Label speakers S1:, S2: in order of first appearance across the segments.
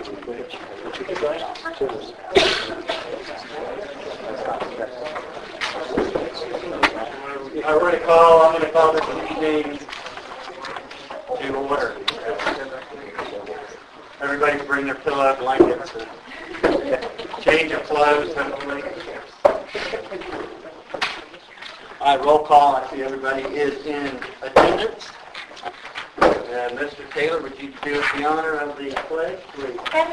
S1: I'm going to call this meeting to order. Everybody bring their pillow, blankets, change of clothes, hopefully. All right, roll call. I see everybody is in attendance. Mr. Taylor, would you do us the honor of the pledge, please?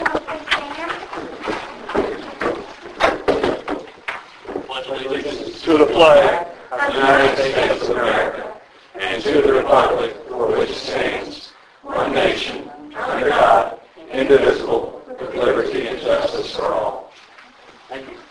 S2: Pledge allegiance to the flag of the United States of America and to the republic for which it stands, one nation, under God, indivisible, with liberty and justice for all.
S1: Thank you.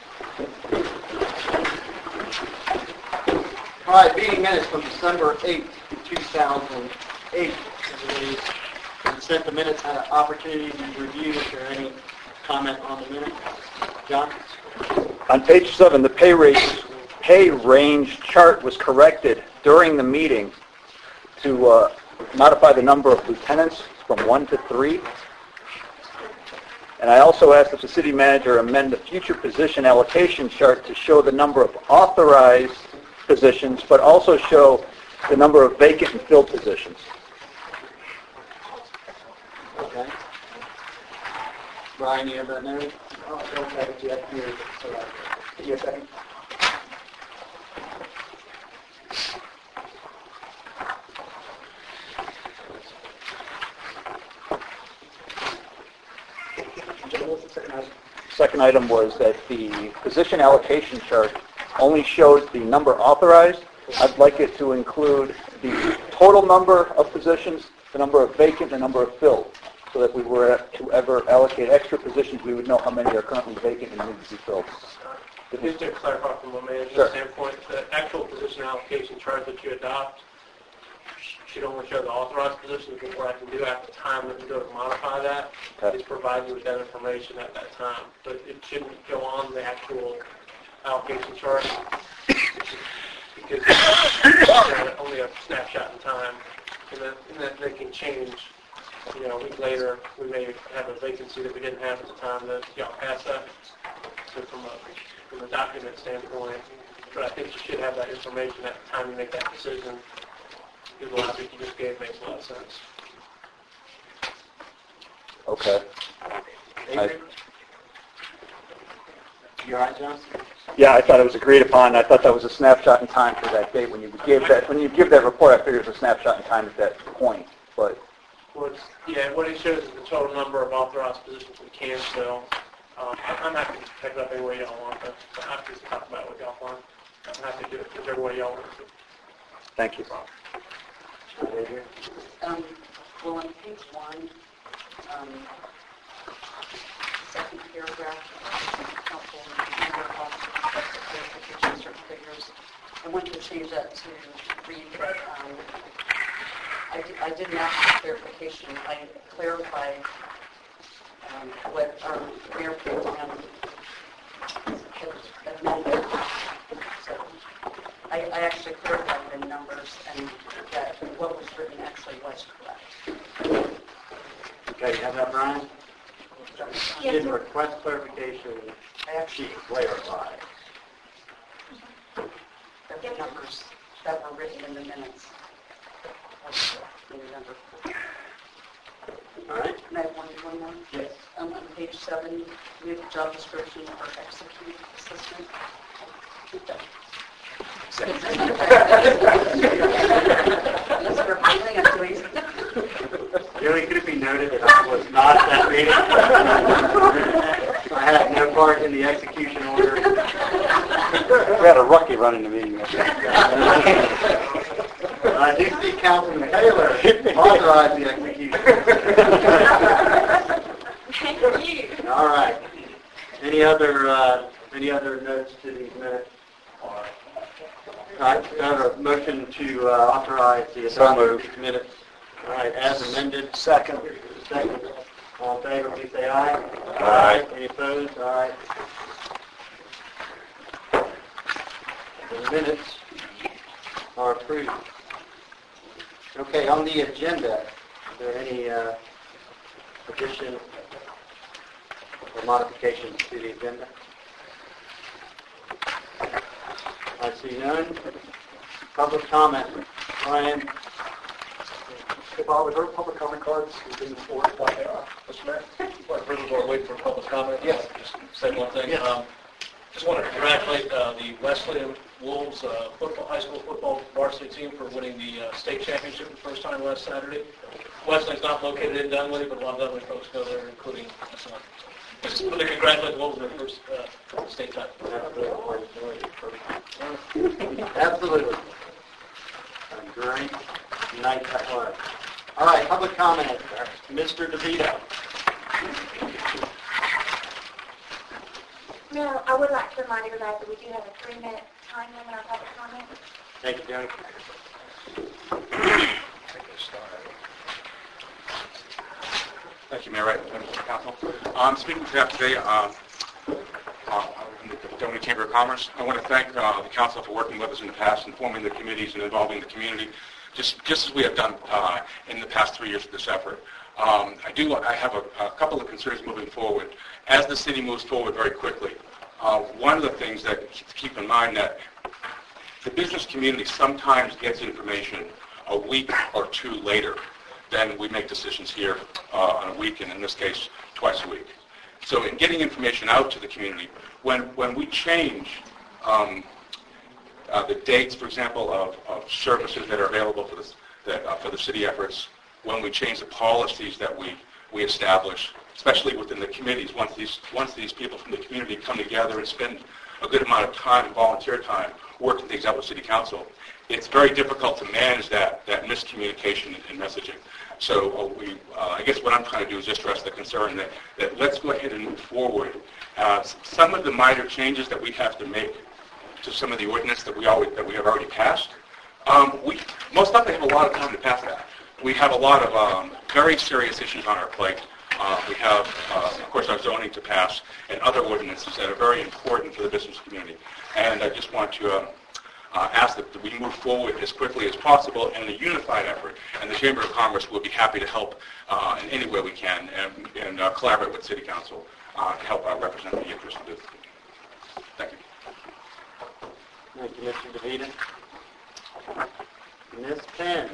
S1: All right, meeting minutes from December 8th, 2008. Everybody's sent the minutes, had an opportunity to review. Is there any comment on the minutes? John?
S3: On page 7, the pay range chart was corrected during the meeting to modify the number of lieutenants from 1 to 3. And I also asked that the city manager amend the future position allocation chart to show the number of authorized positions, but also show the number of vacant and filled positions.
S1: Okay. Brian, you have that note? Oh, I don't have it yet. Here, give you a second.
S3: Second item was that the position allocation chart only shows the number authorized. I'd like it to include the total number of positions, the number of vacant, the number of filled, so that if we were to ever allocate extra positions, we would know how many are currently vacant and need to be filled.
S4: Just to clarify from a management standpoint, the actual position allocation chart that you adopt should only show the authorized positions, because what I can do at the time that we go to modify that is provide you with that information at that time. But it shouldn't go on the actual allocation chart because it's only a snapshot in time, and then they can change. You know, a week later, we may have a vacancy that we didn't have at the time that y'all passed that. So from a document standpoint, but I think you should have that information at the time you make that decision. Because the logic you just gave makes a lot of sense.
S3: Okay.
S1: You all right, John?
S3: Yeah, I thought it was agreed upon. I thought that was a snapshot in time for that date. When you give that report, I figured it was a snapshot in time at that point. But
S4: what it shows is the total number of authorized positions we can fill. I'm happy to pick it up any way y'all want to. I'm happy to talk about what y'all want. I'm happy to do it whichever way y'all want to.
S3: thank you.
S5: Well, on page 1, second paragraph, helpful clarification, certain figures. I want to change that to read. I didn't ask for clarification. I clarified what our mayor pro tem had amended. So I actually clarified the numbers and that what was written actually was correct.
S1: Okay, you have that, Brian? You didn't request clarification. I actually clarified.
S5: The numbers that were written in the minutes.
S1: All right.
S5: And I have one more.
S1: Yes.
S5: On page 7, we have the job description for execute assistant.
S1: Really, could it be noted that I was not at that meeting? I had no part in the execution order.
S3: We had a rookie running the meeting.
S1: I do see Councilman Taylor authorize the execution.
S5: Thank you.
S1: All right. Any other notes to these minutes? All right. I have a motion to authorize the adoption of these minutes. All right, as amended. Second. All in favor, please say aye.
S2: Aye.
S1: Any opposed? All right. The minutes are approved. Okay, on the agenda, is there any addition or modifications to the agenda? I see none. Public comment. Brian?
S2: Bob, we've heard public comment cards. We've been forwarded by Mr. Mayor. Well, first of all, waiting for public comment. Yes. Just say one thing.
S1: Yes.
S2: Just want to congratulate the Wesleyan Wolves high school football varsity team for winning the state championship the first time last Saturday. Wesley's not located in Dunwoody, but a lot of Dunwoody folks go there, including my son. Just want to congratulate the Wolves on their first state title.
S1: Absolutely. A great night that was. All right, public comment. Mr. DeVito.
S6: No, I would like to remind everybody that we do have a 3-minute time limit on public comment.
S1: Thank you, Tony.
S7: Thank you, Mayor Wright, members of the council. I'm speaking to you today from the Dunwoody Chamber of Commerce. I want to thank the council for working with us in the past and forming the committees and involving the community, just as we have done in the past 3 years of this effort. I have a couple of concerns moving forward. As the city moves forward very quickly, one of the things that to keep in mind that the business community sometimes gets information a week or two later than we make decisions here on a week, and in this case, twice a week. So in getting information out to the community, when we change the dates, for example, of services that are available for the city efforts, when we change the policies that we establish, especially within the committees, once these people from the community come together and spend a good amount of time, volunteer time, working things out with City Council, it's very difficult to manage that miscommunication and messaging. So I guess what I'm trying to do is just stress the concern that let's go ahead and move forward. Some of the minor changes that we have to make to some of the ordinance that we have already passed, we most likely have a lot of time to pass that. We have a lot of very serious issues on our plate. We have, of course, our zoning to pass and other ordinances that are very important for the business community. And I just want to ask that we move forward as quickly as possible in a unified effort. And the Chamber of Commerce will be happy to help in any way we can and collaborate with City Council to help represent the interests of the business community. Thank you.
S1: Thank you, Mr. DeVita. Ms. Penn.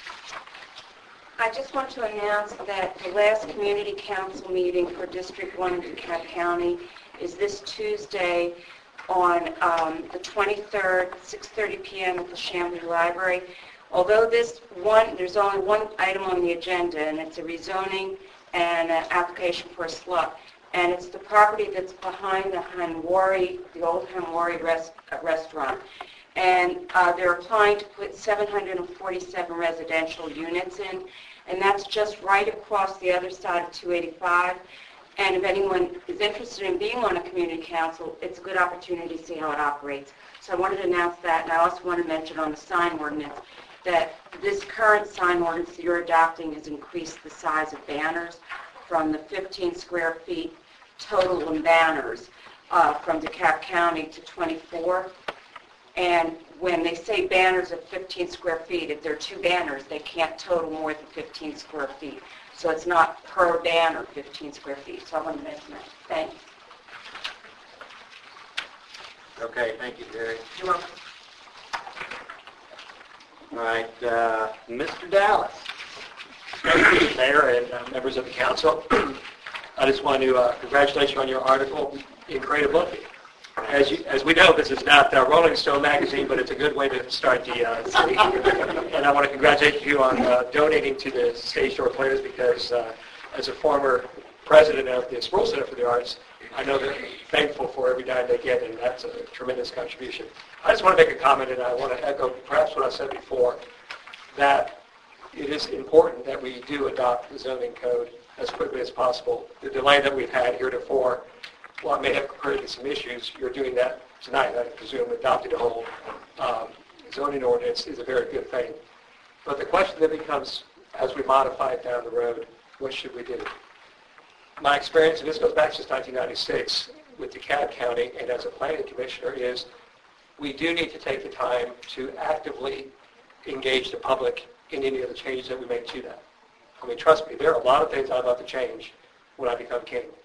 S5: I just want to announce that the last community council meeting for District 1 in DeKalb County is this Tuesday on the 23rd, 6:30 p.m. at the Chamblee Library. Although there's only one item on the agenda, and it's a rezoning and an application for a slot. And it's the property that's behind the Hanwari, the old Hanwari restaurant. And they're applying to put 747 residential units in, and that's just right across the other side of 285. And if anyone is interested in being on a community council, it's a good opportunity to see how it operates. So I wanted to announce that, and I also want to mention on the sign ordinance that this current sign ordinance that you're adopting has increased the size of banners from the 15 square feet total in banners from DeKalb County to 24. And when they say banners of 15 square feet, if there are two banners, they can't total more than 15 square feet. So it's not per banner 15 square feet. So I want to mention that. Thanks.
S1: Okay, thank you, Jerry.
S5: You're welcome.
S1: All right, Mr. Dallas.
S8: Thank you, Mayor and members of the council. I just want to congratulate you on your article in Creative Looking. As we know, this is not Rolling Stone magazine, but it's a good way to start the city. And I want to congratulate you on donating to the Stage Door Players because as a former president of the Sproul Center for the Arts, I know they're thankful for every dime they get, and that's a tremendous contribution. I just want to make a comment, and I want to echo perhaps what I said before, that it is important that we do adopt the zoning code as quickly as possible. The delay that we've had heretofore, while it may have created some issues, you're doing that tonight. I presume adopting a whole zoning ordinance is a very good thing. But the question that becomes, as we modify it down the road, what should we do? My experience, and this goes back since 1996 with DeKalb County and as a planning commissioner, is we do need to take the time to actively engage the public in any of the changes that we make to that. I mean, trust me, there are a lot of things I'd love to change when I become king.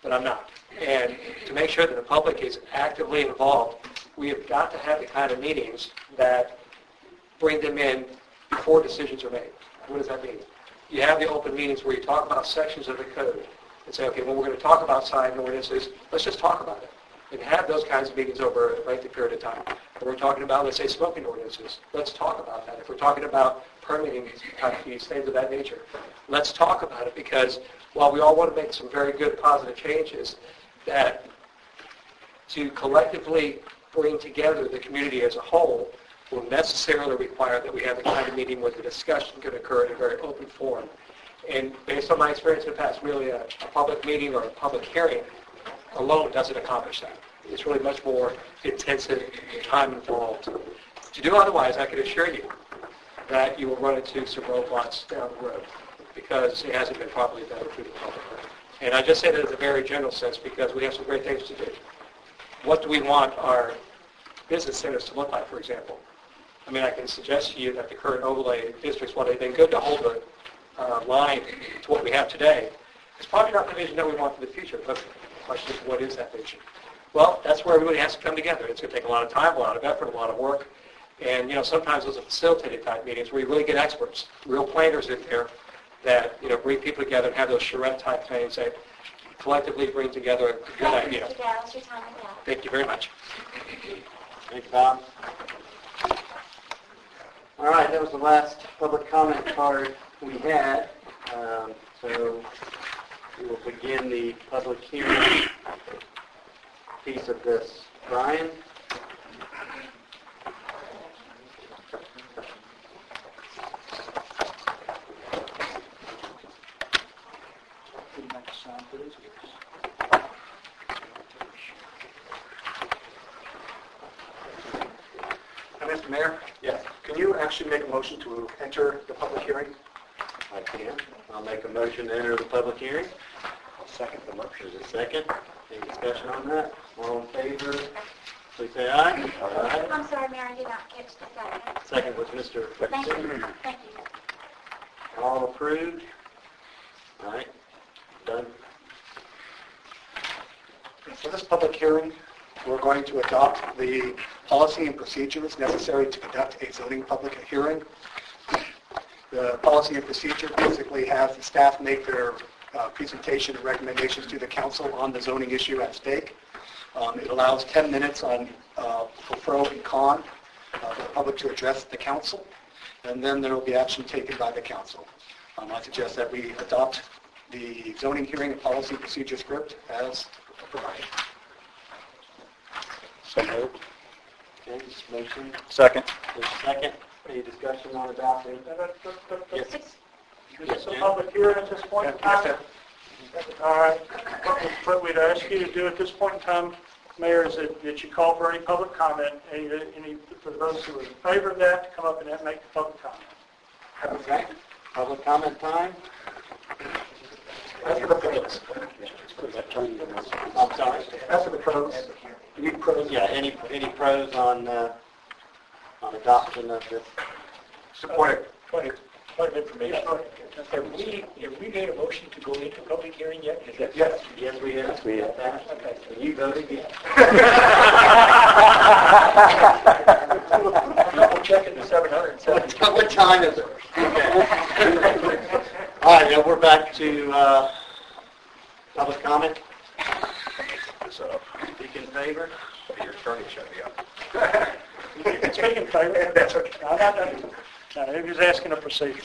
S8: but I'm not. And to make sure that the public is actively involved, we have got to have the kind of meetings that bring them in before decisions are made. What does that mean? You have the open meetings where you talk about sections of the code and say, okay, well, we're going to talk about sign ordinances. Let's just talk about it. And have those kinds of meetings over a lengthy period of time. If we're talking about, let's say, smoking ordinances, let's talk about that. If we're talking about permitting fees, things of that nature, let's talk about it, because while we all want to make some very good positive changes, that to collectively bring together the community as a whole will necessarily require that we have the kind of meeting where the discussion can occur in a very open forum. And based on my experience in the past, really a public meeting or a public hearing alone doesn't accomplish that. It's really much more intensive time involved. To do otherwise, I can assure you that you will run into some roadblocks down the road because it hasn't been properly vetted through the public. And I just say that in a very general sense because we have some great things to do. What do we want our business centers to look like, for example? I mean, I can suggest to you that the current overlay districts, while they've been good to hold the line to what we have today, it's probably not the vision that we want for the future. But the question is, what is that vision? Well, that's where everybody has to come together. It's going to take a lot of time, a lot of effort, a lot of work. And, sometimes those are facilitated type meetings where you really get experts, real planners in there that, bring people together and have those charrette type things that collectively bring together a good idea. Thank you very much.
S1: Thanks, Bob. All right, that was the last public comment card we had. So we will begin the public hearing piece of this. Brian?
S9: Mr. Mayor?
S1: Yes.
S9: Can you actually make a motion to enter the public hearing?
S1: I can. I'll make a motion to enter the public hearing.
S9: I'll second the motion.
S1: There's a second. Any discussion on that? All in favor, please say aye. Aye.
S6: I'm sorry, Mayor, I did not catch the second.
S1: Second was Mr.
S6: Thank you.
S1: Fixon.
S6: Thank you.
S1: All approved? All right. Done.
S9: For this public hearing, we're going to adopt the policy and procedures necessary to conduct a zoning public hearing. The policy and procedure basically has the staff make their presentation and recommendations to the council on the zoning issue at stake. It allows 10 minutes on for pro and con for the public to address the council, and then there will be action taken by the council. I suggest that we adopt the zoning hearing and policy procedure script as provided.
S3: So moved.
S1: Okay, this motion.
S3: Second.
S1: There's a second. Any discussion on adopting? Yes.
S4: Is this a public hearing at this point in time? All right. What we'd ask you to do at this point in time, Mayor, is that you call for any public comment, any for those who are in favor of that, to come up and make the public comment.
S1: Okay. Public comment time.
S9: After the pros.
S1: I'm sorry.
S9: After the pros. You need pros.
S1: Yeah. Any pros on adoption of this?
S9: Support
S10: Point of information. Have we made a motion to go into public hearing yet? Is that
S9: Yes.
S1: Yes, we have.
S3: We have.
S1: Okay. And you voted yes.
S10: double checking the 707?
S1: What time is it? Okay. All right, now we're back to public comment. Speak in favor.
S7: Your attorney shut me up.
S4: Speak in favor. That's okay. No, he was asking a procedure.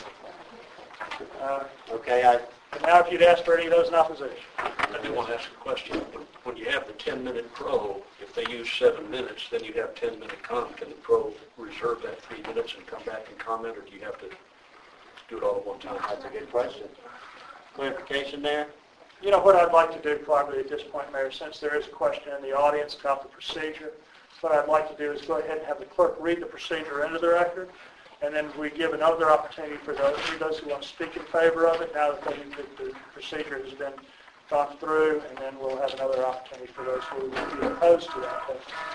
S1: Okay,
S4: Now, if you'd ask for any of those in opposition.
S10: I do want to ask a question. When you have the 10-minute pro, if they use 7 minutes, then you have 10-minute comment. Can the pro reserve that 3 minutes and come back and comment, or do you have to do it all at one time?
S1: that's a good question. Clarification there?
S4: You know, what I'd like to do probably at this point, Mayor, since there is a question in the audience about the procedure, what I'd like to do is go ahead and have the clerk read the procedure into the record, and then we give another opportunity for those who want to speak in favor of it, now that the procedure has been gone through, and then we'll have another opportunity for those who would be opposed to that.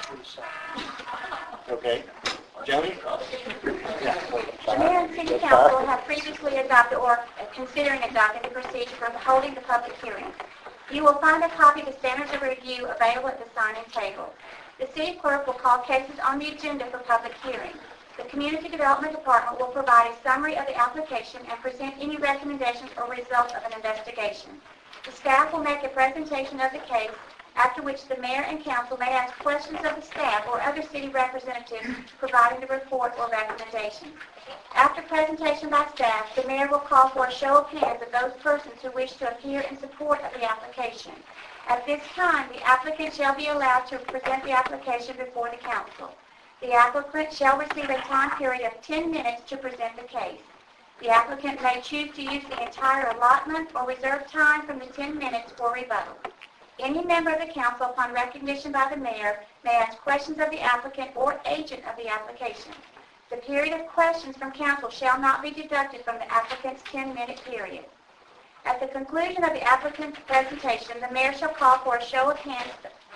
S1: Okay. Joni?
S6: The Mayor and City Council have previously adopted or considering adopting the procedure for holding the public hearing. You will find a copy of the standards of review available at the sign-in table. The city clerk will call cases on the agenda for public hearing. The Community Development Department will provide a summary of the application and present any recommendations or results of an investigation. The staff will make a presentation of the case, after which the mayor and council may ask questions of the staff or other city representatives providing the report or recommendation. After presentation by staff, the mayor will call for a show of hands of those persons who wish to appear in support of the application. At this time, the applicant shall be allowed to present the application before the council. The applicant shall receive a time period of 10 minutes to present the case. The applicant may choose to use the entire allotment or reserve time from the 10 minutes for rebuttal. Any member of the council, upon recognition by the mayor, may ask questions of the applicant or agent of the application. The period of questions from council shall not be deducted from the applicant's 10-minute period. At the conclusion of the applicant's presentation, the mayor shall call for a show of hands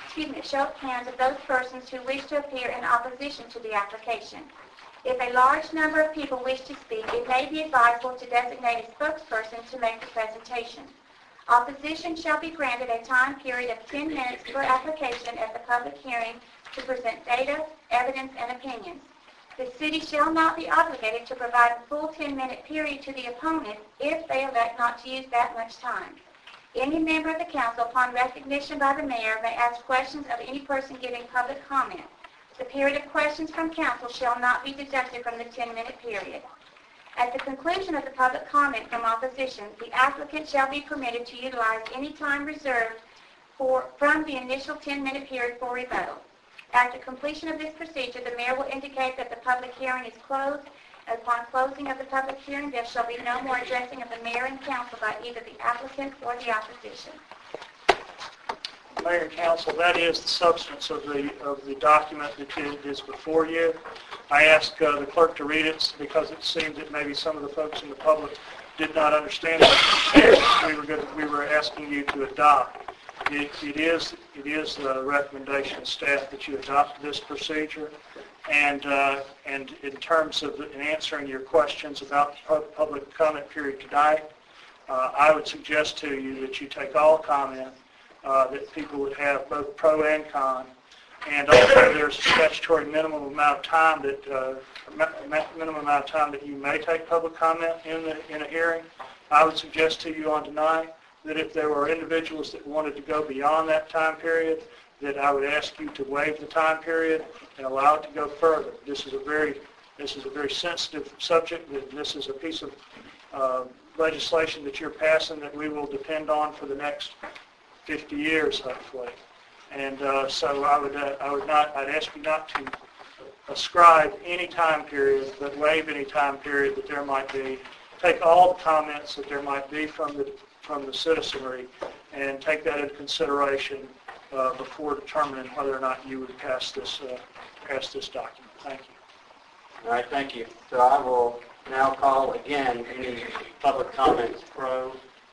S6: of those persons who wish to appear in opposition to the application. If a large number of people wish to speak, it may be advisable to designate a spokesperson to make the presentation. Opposition shall be granted a time period of 10 minutes per application at the public hearing to present data, evidence, and opinions. The city shall not be obligated to provide a full 10-minute period to the opponent if they elect not to use that much time. Any member of the council, upon recognition by the mayor, may ask questions of any person giving public comment. The period of questions from council shall not be deducted from the 10-minute period. At the conclusion of the public comment from opposition, the applicant shall be permitted to utilize any time reserved from the initial 10-minute period for rebuttal. After completion of this procedure, the mayor will indicate that the public hearing is closed. Upon closing of the public hearing, there shall be no more addressing of the mayor and council by either the applicant or the opposition.
S11: Mayor and council, that is the substance of the document that is before you. I asked the clerk to read it because it seemed that maybe some of the folks in the public did not understand what we were asking you to adopt. It is the recommendation of staff that you adopt this procedure, and in terms of in answering your questions about the public comment period tonight, I would suggest to you that you take all comment that people would have, both pro and con, and also there's a statutory minimum amount of time that you may take public comment in a hearing. I would suggest to you on tonight that if there were individuals that wanted to go beyond that time period, that I would ask you to waive the time period and allow it to go further. This is a very sensitive subject. This is a piece of legislation that you're passing that we will depend on for the next 50 years, hopefully. And so I'd ask you not to ascribe any time period, but waive any time period that there might be. Take all the comments that there might be from the citizenry and take that into consideration before determining whether or not you would pass this document. Thank you.
S1: All right, thank you. So I will now call again any public comments pro.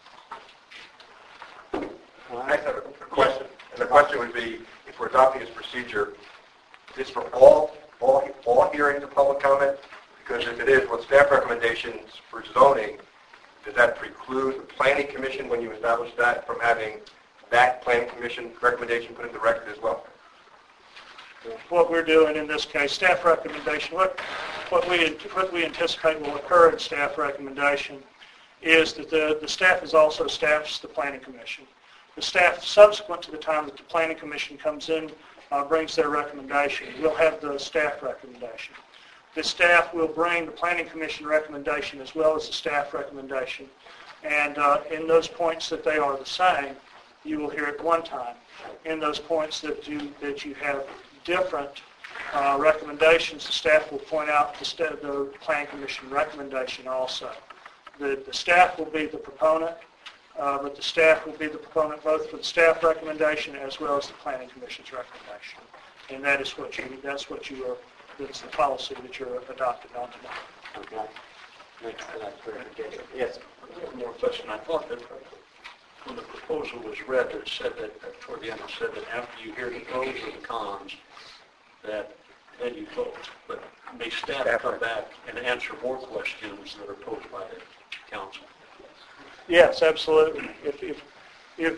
S2: I have a question, and the question would be, if we're adopting this procedure, is this for all hearings of public comment? Because if it is, what staff recommendations for zoning, does that preclude the planning commission when you establish that from having that planning commission recommendation put in the record as well?
S11: What we're doing in this case, staff recommendation, what we anticipate will occur in staff recommendation is that the staff is also staffs the planning commission. The staff, subsequent to the time that the planning commission comes in, brings their recommendation, we'll have the staff recommendation. The staff will bring the planning commission recommendation as well as the staff recommendation. And in those points that they are the same, you will hear it one time. In those points that you have different recommendations, the staff will point out the planning commission recommendation also. The staff will be the proponent, but the staff will be the proponent both for the staff recommendation as well as the planning commission's recommendation. And that's the policy that you're adopting on tonight.
S1: Okay. Thanks for that clarification. Yes.
S10: One more question. I thought that when the proposal was read, it said that toward the end it said that after you hear the pros or the cons, that then you vote. But may staff come back and answer more questions that are posed by the council?
S11: Yes, absolutely. if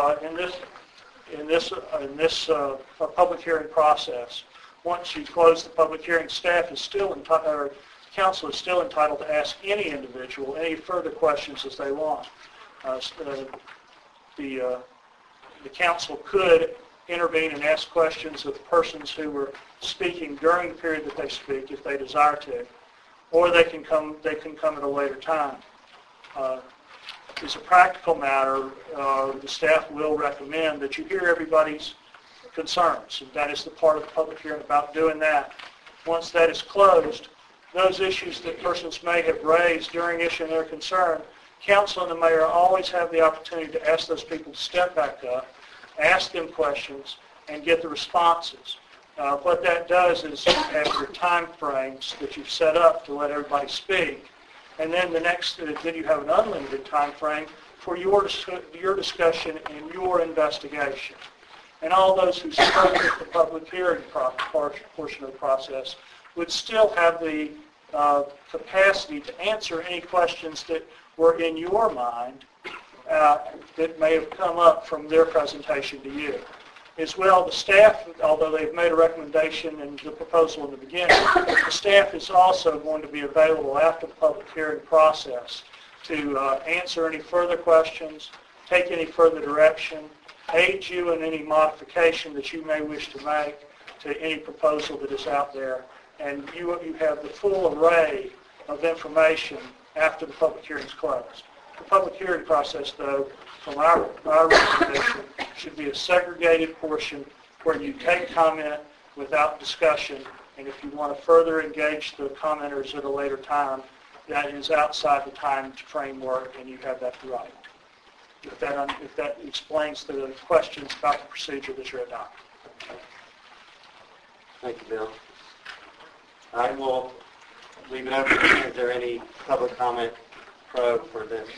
S11: in this public hearing process, once you close the public hearing, staff is still entitled, or council is still entitled to ask any individual any further questions as they want. The council could intervene and ask questions of persons who were speaking during the period that they speak, if they desire to, or they can come at a later time. As a practical matter, the staff will recommend that you hear everybody's concerns, and that is the part of the public hearing about doing that. Once that is closed, those issues that persons may have raised during issuing their concern, council and the mayor always have the opportunity to ask those people to step back up, ask them questions, and get the responses. What that does is have your time frames that you've set up to let everybody speak, and then then you have an unlimited time frame for your discussion and your investigation. And all those who spoke at the public hearing portion of the process would still have the capacity to answer any questions that were in your mind that may have come up from their presentation to you. As well, the staff, although they've made a recommendation in the proposal in the beginning, the staff is also going to be available after the public hearing process to answer any further questions, take any further direction, aid you in any modification that you may wish to make to any proposal that is out there. And you have the full array of information after the public hearing is closed. The public hearing process, though, from our recommendation, should be a segregated portion where you take comment without discussion, and if you want to further engage the commenters at a later time, that is outside the time framework, and you have that right. If that explains the questions about the procedure that you're adopting.
S1: Thank you, Bill. I will leave it open. Is there any public comment probe for this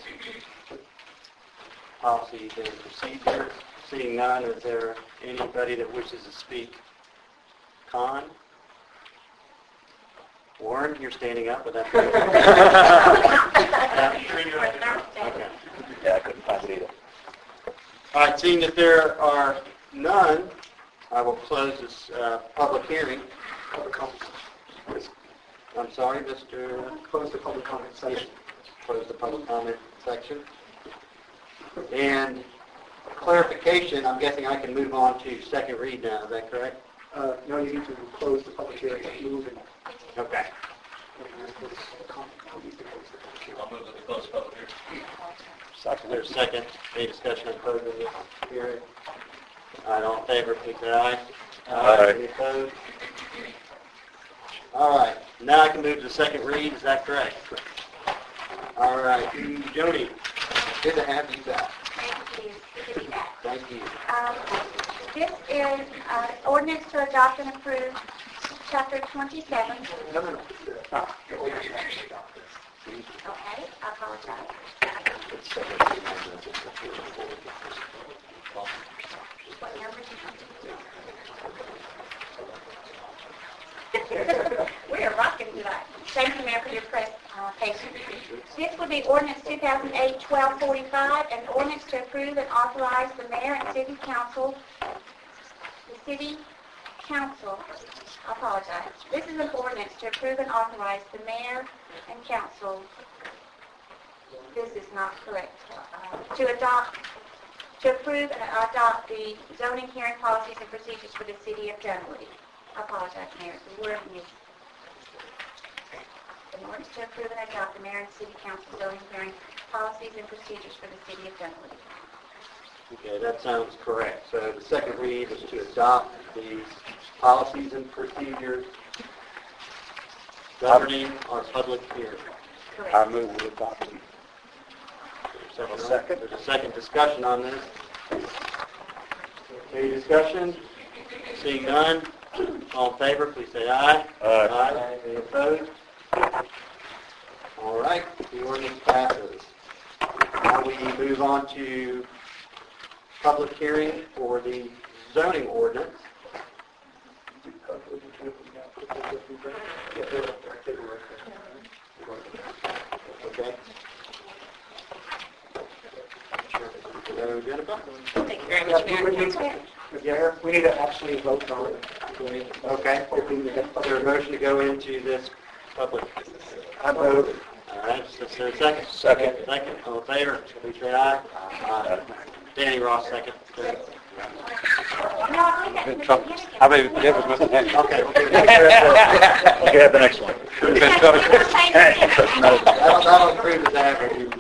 S1: policy and procedure? Seeing none, is there anybody that wishes to speak con? Warren, you're standing up with that. Okay.
S3: Yeah, I couldn't find it either.
S1: All right, seeing that there are none, I will close this public hearing. I'm sorry, Mr.
S9: Close the public comment section.
S1: Close the public comment section. And clarification, I'm guessing I can move on to second read now, is that correct?
S9: No, you need to close the public hearing and move and...
S1: Okay.
S10: I'll move that we close the public hearing.
S1: Second. There's a second. Any discussion on closing the hearing? All right, all in favor, please say aye.
S3: Aye.
S1: Any opposed? All right, now I can move to the second read, is that correct? All right, Jody, good to have you back.
S6: Thank you. Good to be back.
S1: Thank you.
S6: This is ordinance to adopt and approve Chapter 27.
S9: No.
S6: Okay, I apologize. What number did you We are rocking tonight. Thank you, Mayor, for your presentation. This would be ordinance 2008-1245, an ordinance to approve and authorize the mayor and city council. I apologize. This is an ordinance to approve and authorize the mayor and council. This is not correct. To approve and adopt the zoning hearing policies and procedures for the city of Dunwoody. I apologize, Mayor. The wording is an ordinance to approve and adopt the mayor and city council zoning hearing policies and procedures for the city of Dunwoody.
S1: Okay, that sounds correct. So the second read is to adopt these policies and procedures governing our public hearing.
S6: Correct.
S3: I move we adopt them.
S1: Second. There's a second discussion on this. Any discussion? Seeing none, all in favor, please say aye.
S3: Aye.
S1: Any opposed? All right, the ordinance passes. Now we move on to public hearing for the zoning ordinance. Okay. So, Jennifer?
S12: Thank you very much, Mayor and Council.
S9: Yeah, we need to actually vote on it.
S1: Okay. Is there a motion to go into this public?
S9: I move.
S1: All right, is there a second?
S3: Second.
S1: Second, all in favor, please say aye. Aye. Danny Ross, second. Okay.
S2: How about you give us Mr. Henry?
S1: Okay.
S3: You can have the next one.
S1: That'll improve his average.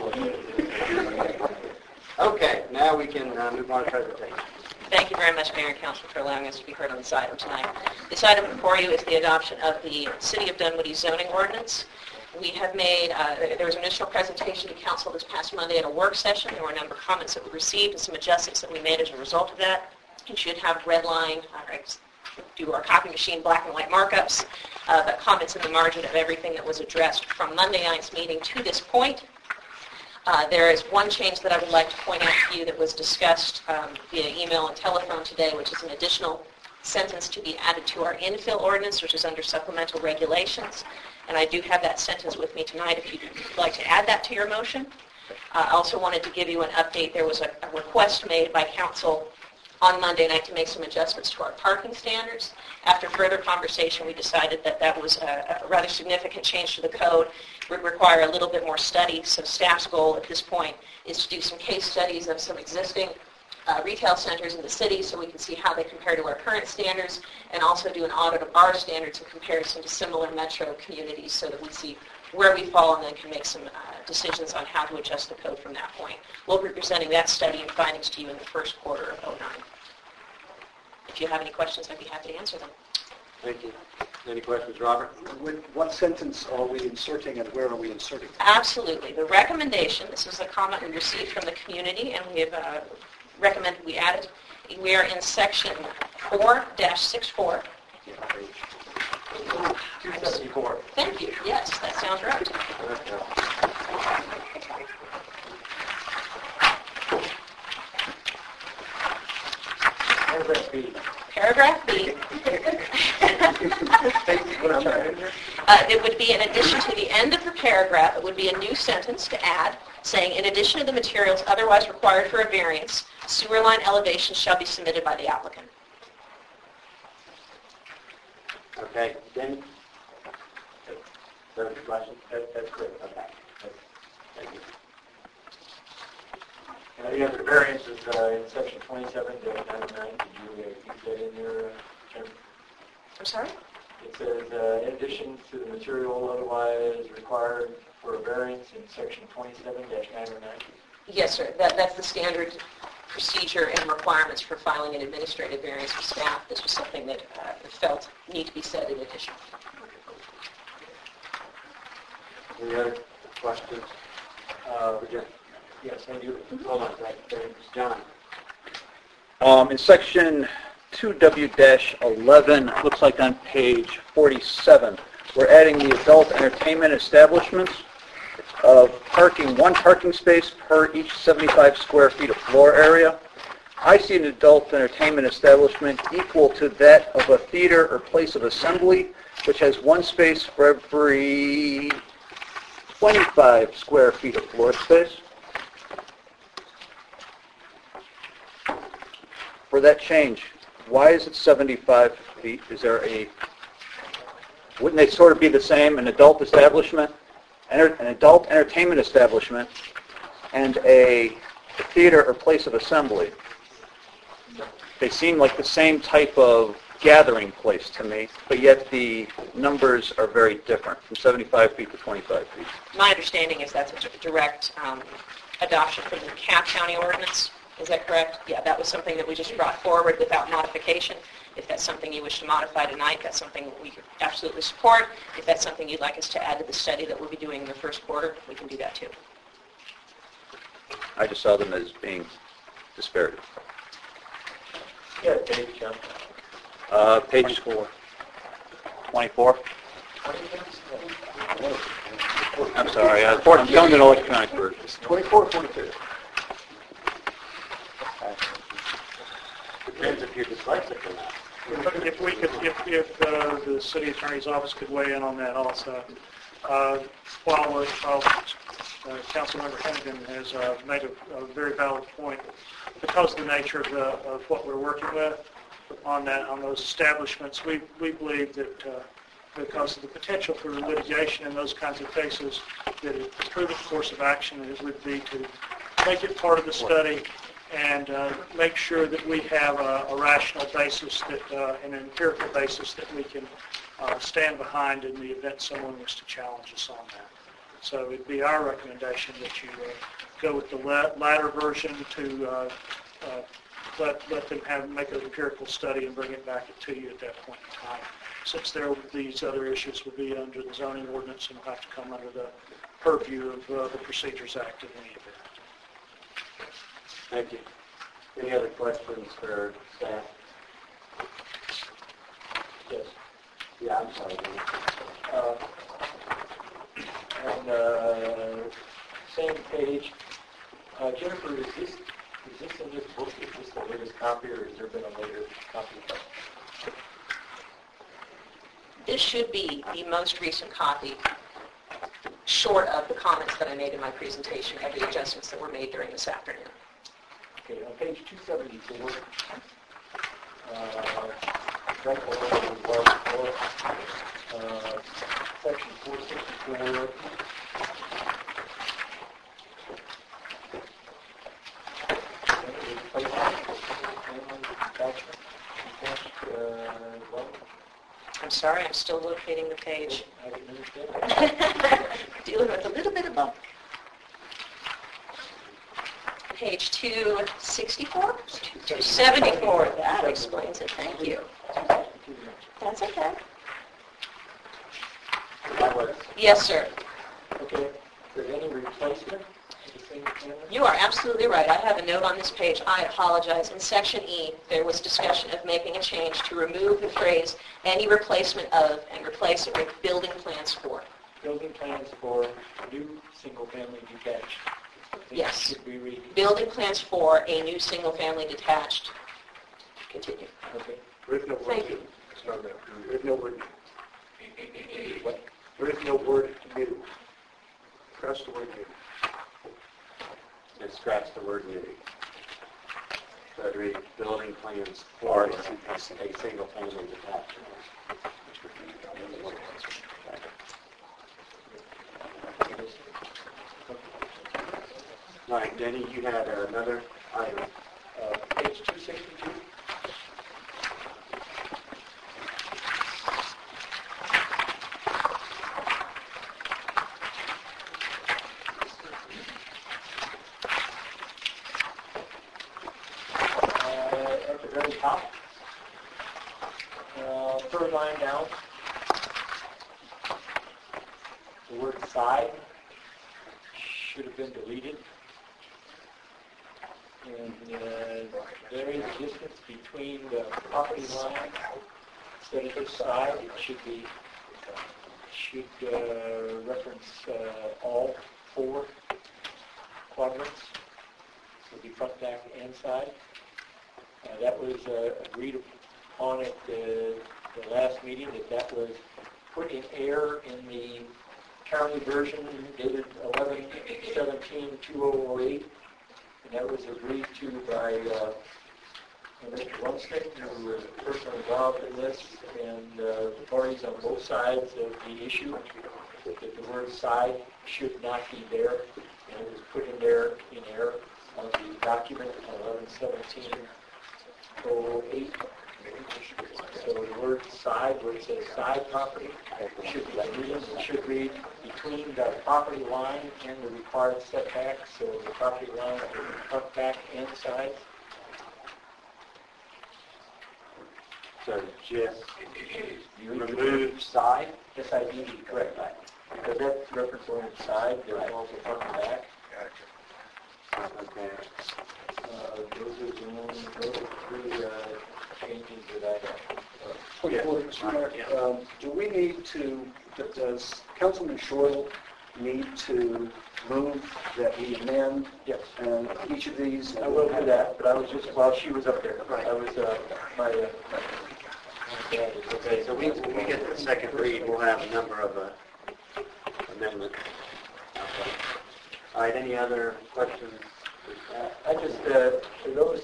S1: Okay, now we can move on to presentation.
S12: Thank you very much, Mayor and Council, for allowing us to be heard on this item tonight. This item before you is the adoption of the City of Dunwoody zoning ordinance. We have made, there was an initial presentation to Council this past Monday at a work session. There were a number of comments that we received and some adjustments that we made as a result of that. You should have red line, do our copy machine black and white markups, but comments in the margin of everything that was addressed from Monday night's meeting to this point. There is one change that I would like to point out to you that was discussed via email and telephone today, which is an additional sentence to be added to our infill ordinance, which is under supplemental regulations. And I do have that sentence with me tonight if you'd like to add that to your motion. I also wanted to give you an update. There was a request made by council on Monday night to make some adjustments to our parking standards. After further conversation, we decided that that was a rather significant change to the code. It would require a little bit more study, so staff's goal at this point is to do some case studies of some existing retail centers in the city so we can see how they compare to our current standards, and also do an audit of our standards in comparison to similar metro communities so that we see where we fall and then can make some decisions on how to adjust the code from that point. We'll be presenting that study and findings to you in the first quarter of 2009. If you have any questions, I'd be happy to answer them.
S1: Thank you. Any questions, Robert?
S9: What sentence are we inserting and where are we inserting?
S12: Absolutely. The recommendation, this is a comment we received from the community and we have recommended we add it. We are in section 4-64. Thank you. Yes, that sounds right. Paragraph B. It would be in addition to the end of the paragraph, it would be a new sentence to add, saying, in addition to the materials otherwise required for a variance, sewer line elevations shall be submitted by the applicant.
S1: Okay, Danny? Third question? That's great. Okay. Thank you.
S13: The other variances in section 27-99, did you use that in your term?
S12: I'm sorry?
S13: It says, in addition to the material otherwise required for a variance in section 27-909.
S12: Yes, sir. That's the standard procedure and requirements for filing an administrative variance for staff. This was something that felt need to be said in addition.
S1: Any other questions? Virginia? Yes, and you. Hold on a second. John.
S3: In section 2W-11, looks like on page 47, we're adding the adult entertainment establishments of parking, one parking space per each 75 square feet of floor area. I see an adult entertainment establishment equal to that of a theater or place of assembly, which has one space for every 25 square feet of floor space. For that change, why is it 75 feet? Is there wouldn't they sort of be the same, an adult establishment, an adult entertainment establishment, and a theater or place of assembly? They seem like the same type of gathering place to me, but yet the numbers are very different, from 75 feet to 25 feet.
S12: My understanding is that's a direct adoption from the Cap County ordinance. Is that correct? Yeah, that was something that we just brought forward without modification. If that's something you wish to modify tonight, that's something we could absolutely support. If that's something you'd like us to add to the study that we'll be doing in the first quarter, we can do that too.
S3: I just saw them as being disparate.
S13: Yeah, page, John.
S3: Page 24. I'm sorry, I'm going to an electronic version.
S9: 24 or 22?
S1: Depends if you're dyslexic or not.
S11: If we could, if the city attorney's office could weigh in on that also. While Councilmember Hennigan has made a very valid point. Because of the nature of what we're working with on those establishments, we believe that because of the potential for litigation in those kinds of cases, that a prudent course of action would be to make it part of the study and make sure that we have a rational basis, an empirical basis that we can stand behind in the event someone was to challenge us on that. So it'd be our recommendation that you go with the latter version to let them make an empirical study and bring it back to you at that point in time. Since these other issues will be under the zoning ordinance and will have to come under the purview of the Procedures Act in any event.
S1: Thank you. Any other questions for staff?
S13: Yes.
S1: Yeah, I'm sorry.
S13: On the same page, Jennifer, is this in this book? Is this the latest copy, or has there been a later copy?
S12: This should be the most recent copy, short of the comments that I made in my presentation of the adjustments that were made during this afternoon.
S13: Okay, on page 274, right below the large floor, section 464.
S12: I'm sorry, I'm still locating the page.
S13: I can understand.
S12: Dealing with a little bit of bump. Page 264? 274. That explains it. Thank you. That's okay. Yes, sir.
S13: Okay. Is there any replacement?
S12: You are absolutely right. I have a note on this page. I apologize. In section E, there was discussion of making a change to remove the phrase any replacement of and replace it with building plans for.
S13: Building plans for new single-family detached.
S12: Yes.
S13: Should we read?
S12: Building plans for a new single-family detached. Continue.
S13: Okay.
S12: Thank you.
S10: There is no word. What? There is no word new. Scratch the word new.
S1: And scratch the word new. So I'd read building plans for a single-family detached. All right, Denny, you had another item.
S13: Page 262. At the very top, third line down, the word side should have been deleted. And there is a distance between the property line. Instead of the side, it should reference all four quadrants. So it'll be front, back, and side. That was agreed upon at the last meeting, that was put in error in the county version dated 11/17/2008. And that was agreed to by Mr. Lunsnick, who was the person involved in this, and the parties on both sides of the issue, that the word side should not be there, and it was put in there in error on the document 11/17/2008. So the word side, where it says side property, should be deleted. It should read between the property line and the required setback, so the property line will be front, back, and side.
S1: So just remove side?
S13: S-I-D-E, correct. Because that's referencing the side, there's also front and back.
S1: Okay.
S13: Those are the only, those are three changes that I have.
S9: Okay, well, Mr. Mayor, do we need to, does Councilman Shortle need to move that we amend?
S13: Yes.
S9: And each of these?
S13: I will do that, but I was just, while she was up there, I was, my dad is
S1: Okay, so when we get the second read, we'll have a number of amendments. All right, any other questions?
S13: I just, are those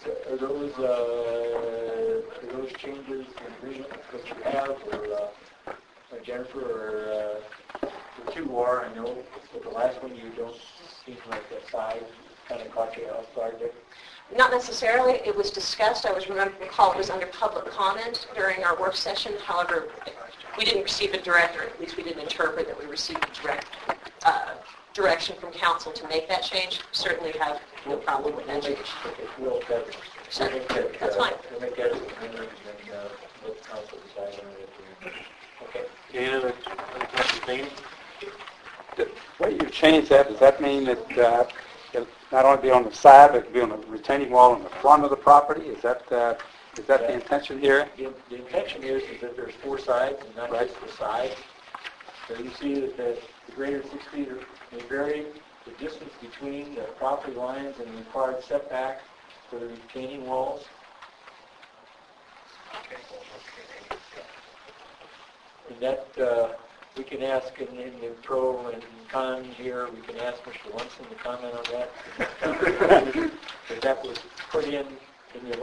S13: changes in agreement that you have, or Jennifer, or the two are, I know, but the last one you don't seem like the size kind of caught you off guard there?
S12: Not necessarily. It was discussed. I recall it was under public comment during our work session. However, we didn't receive a direct, or at least we didn't interpret that we received a direct direction from council to make that change. Certainly have no problem with that change.
S13: We'll
S12: Sure. That's fine.
S13: We'll make that as an amendment, and then let the council decide on it. Okay.
S1: Any other questions, Danny?
S2: The way you change that, does that mean that it'll not only be on the side, but it'll be on the retaining wall on the front of the property? Is that the intention here?
S13: The intention is that there's four sides and not just the side. So you see that the greater 6 feet may vary the distance between the property lines and the required setback for the retaining walls. And that we can ask in the pro and con here, we can ask Mr. Lunson to comment on that. But that was put in the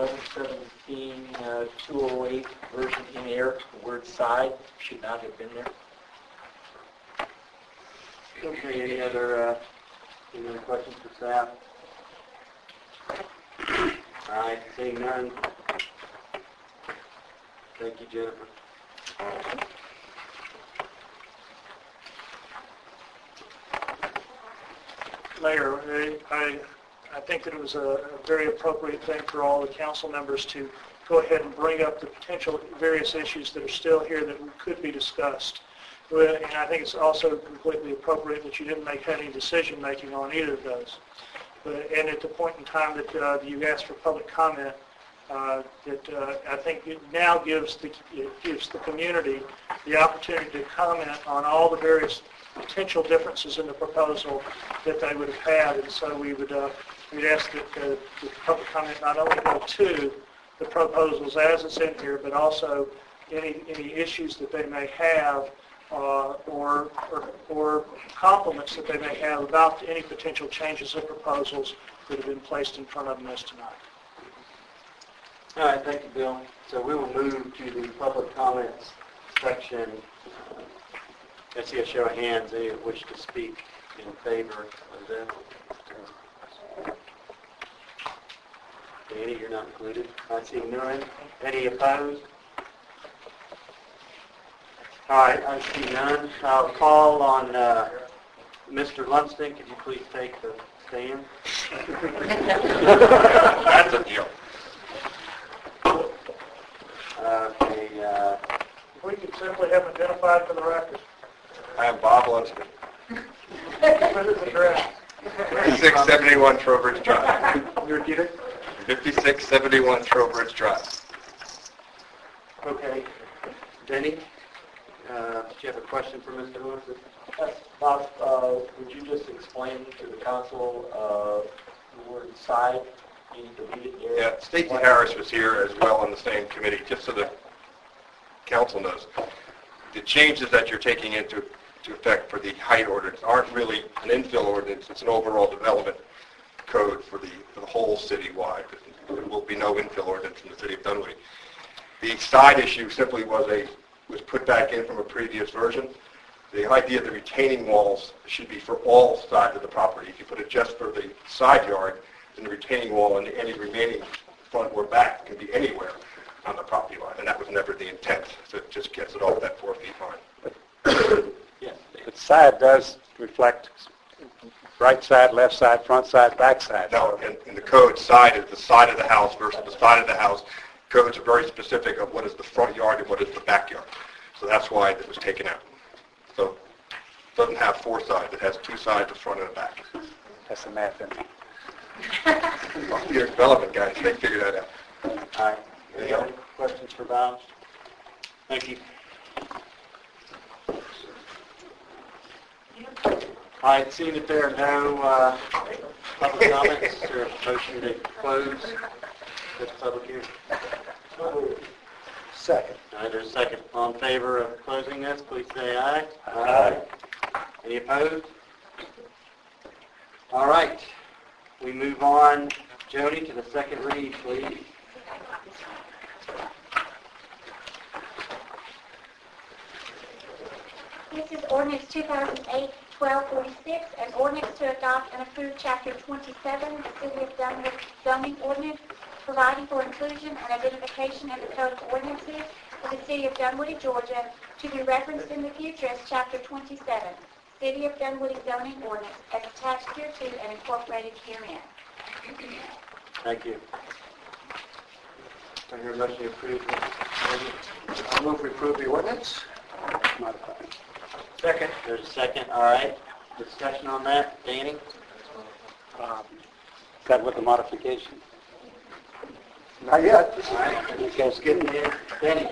S13: 1117-208 version in there. The word side should not have been there.
S1: Okay, any other questions for staff? All right, seeing none. Thank you, Jennifer.
S11: Mayor, I think that it was a very appropriate thing for all the council members to go ahead and bring up the potential various issues that are still here that could be discussed. And I think it's also completely appropriate that you didn't make any decision-making on either of those. And at the point in time that you asked for public comment, I think it now gives the community the opportunity to comment on all the various potential differences in the proposal that they would have had. And so we'd ask that the public comment not only go to the proposals as it's in here, but also any issues that they may have or compliments that they may have about any potential changes or proposals that have been placed in front of them as tonight.
S1: All right, thank you, Bill. So we will move to the public comments section. Let's see a show of hands. Any who wish to speak in favor of that? Danny, you're not included. I see none. Any opposed? All right, I see none. I'll call on Mr. Lunston. Could you please take the stand?
S7: That's a deal.
S1: Okay.
S11: If we could simply have identified for the record.
S14: I am Bob Lunston.
S11: What is the address?
S14: 5671 Trowbridge Drive.
S1: You repeat it?
S14: 5671 Trowbridge Drive.
S1: Okay. Denny, do you have a question for Mr. Lunston?
S13: Bob, would you just explain to the council the word side being deleted there?
S14: Yeah, Stacey Harris was here as well on the same committee, just so the council knows. The changes that you're taking into effect for the height ordinance aren't really an infill ordinance. It's an overall development code for the whole citywide. There will be no infill ordinance in the city of Dunwoody. The side issue simply was put back in from a previous version. The idea of the retaining walls should be for all sides of the property. If you put it just for the side yard, then the retaining wall and any remaining front or back can be anywhere on the property line, and that was never the intent. So it just gets it off that 4 feet line.
S1: Yes.
S2: The side does reflect right side, left side, front side, back side.
S14: No, in the code, side is the side of the house versus the side of the house. Codes are very specific of what is the front yard and what is the backyard. So that's why it was taken out. So it doesn't have four sides. It has two sides, the front and the back.
S2: That's the math in it.
S14: Your development guys, they figure that out.
S1: All right. Any other questions for Bob? Thank you. All right, seeing that there are no public comments or motion to close this public hearing.
S9: Second.
S1: All right, there's a second. All in favor of closing this, please say aye.
S2: Aye.
S1: Any opposed? All right. We move on, Jody, to the second read, please.
S6: This is ordinance 2008-1246, an ordinance to adopt and approve Chapter 27 of the City of Dunwoody zoning ordinance, providing for inclusion and identification in the Code of Ordinances of the City of Dunwoody, Georgia, to be referenced in the future as Chapter 27, City of Dunwoody zoning ordinance, as attached hereto and incorporated herein.
S1: Thank you. I hear a motion to approve this ordinance. I'll move to approve the ordinance. Modified.
S8: Second.
S1: There's a second. All right. Discussion on that. Danny?
S3: Got with the modification.
S1: Not yet. All right. Let's get in there. Danny?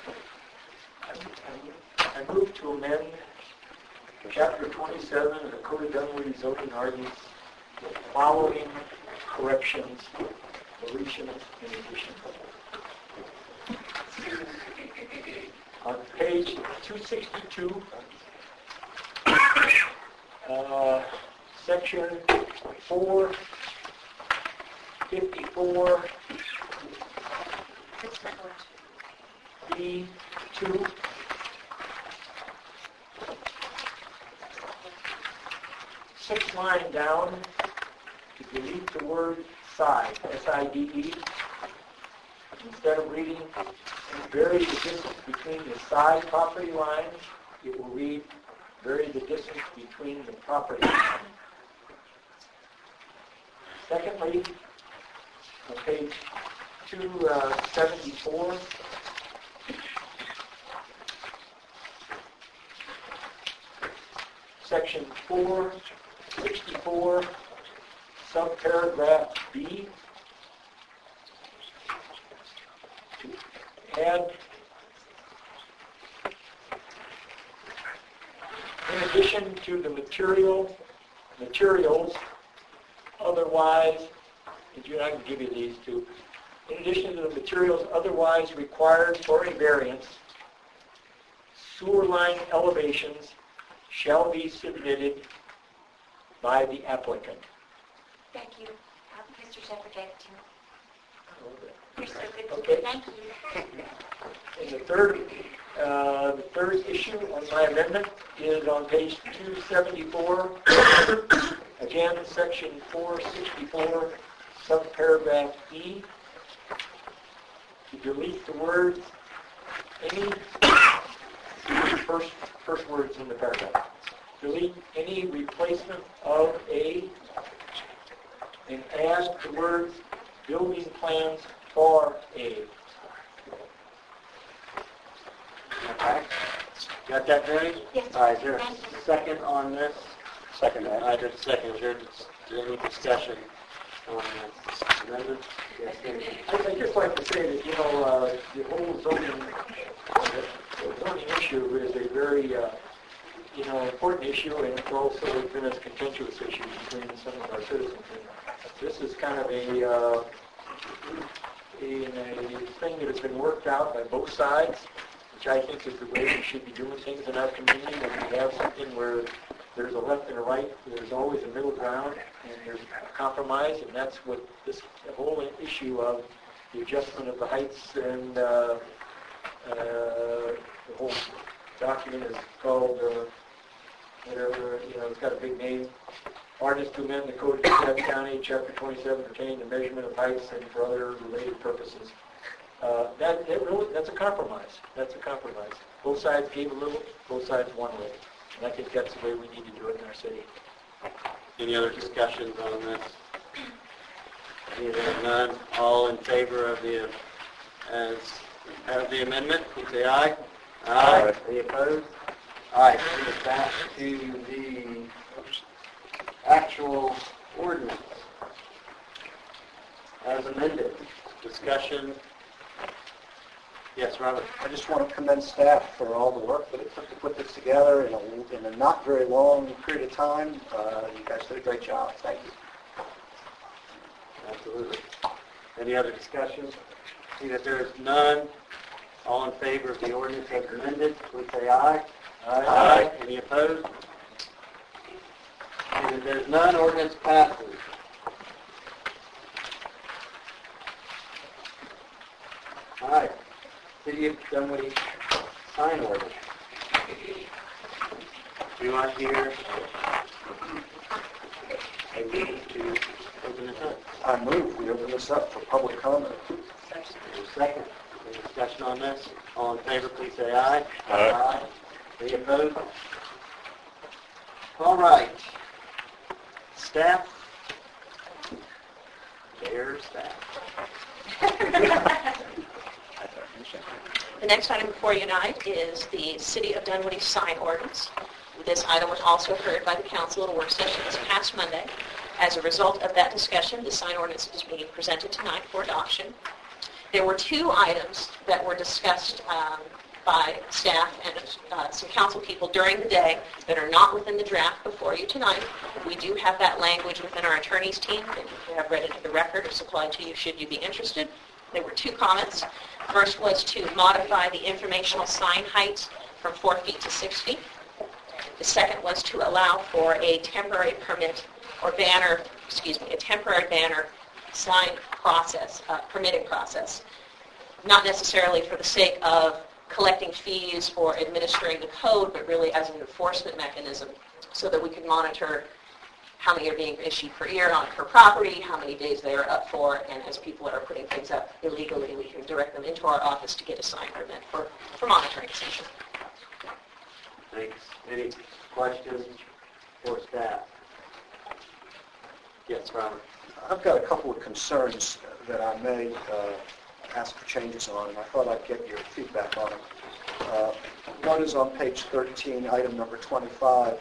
S13: I move to amend Chapter 27 of the Code of Dunwoody zoning ordinance with the following corrections, deletions, and additions. On page 262, section 454, B2, sixth line down, to delete the word side, S-I-D-E. Instead of reading vary the distance between the side property lines, it will read vary the distance between the property lines. Secondly, on page 274, section 464, subparagraph B, to add, in addition to the materials, otherwise, and I can give you these two, in addition to the materials otherwise required for a variance, sewer line elevations shall be submitted by the applicant.
S6: Thank you. Mr. Shepherd gave it to me. You're so good to
S13: Okay.
S6: me. Thank you.
S13: And the third issue on my amendment is on page 274. Again, section 464, subparagraph E. To delete the words any, first words in the paragraph. Delete any replacement of a, and add the words building plans for a.
S1: Okay. Got that, Danny?
S6: Yes, sir.
S1: All right, is there a
S6: Thank you.
S1: second on this?
S3: Second.
S1: All right, there's a second. Is there any discussion on this amendment? Yes, Danny?
S13: I'd just like to say that, the whole zoning issue is a very, important issue, and it's also been a contentious issue between some of our citizens. And this is kind of a thing that has been worked out by both sides, which I think is the way we should be doing things in our community. When we have something where there's a left and a right, there's always a middle ground, and there's a compromise, and that's what the whole issue of the adjustment of the heights and the whole document is called, whatever, it's got a big name. Ordinance to amend the Code of DeKalb County, Chapter 27, pertaining to measurement of heights and for other related purposes. That's a compromise. That's a compromise. Both sides gave a little, both sides won a little. And I think that's the way we need to do it in our city.
S1: Any other discussions on this? Hearing none. All in favor of the amendment, please say aye. Aye. Any opposed? All right, bring us back to the actual ordinance as amended. Discussion. Yes, Robert.
S9: I just want to commend staff for all the work that it took to put this together in a not very long period of time. You guys did a great job. Thank you.
S1: Absolutely. Any other discussion? See that there is none. All in favor of the ordinance as amended, please say aye. Aye. Any opposed? Any If there's none, ordinance passes. All right. City of Dunwoody sign ordinance. Do you want to hear a meeting to open this up?
S9: I move we open this up for public comment.
S1: Second. Any discussion on this? All in favor, please say aye.
S2: Aye.
S1: Any opposed? All right. Staff. There's staff.
S12: The next item before you tonight is the City of Dunwoody sign ordinance. This item was also heard by the council at a work session this past Monday. As a result of that discussion, the sign ordinance is being presented tonight for adoption. There were two items that were discussed by staff and some council people during the day that are not within the draft before you tonight. We do have that language within our attorney's team that we have read into the record or supplied to you should you be interested. There were two comments. First was to modify the informational sign height from 4 feet to 6 feet. The second was to allow for a temporary permit or banner, a temporary banner sign process, permitting process. Not necessarily for the sake of collecting fees or administering the code, but really as an enforcement mechanism so that we can monitor how many are being issued per year on per property, how many days they are up for, and as people are putting things up illegally, we can direct them into our office to get a sign permit for monitoring essentially.
S1: Thanks. Any questions for staff? Yes, Robert.
S9: I've got a couple of concerns that I may ask for changes on, and I thought I'd get your feedback on them. One is on page 13, item number 25.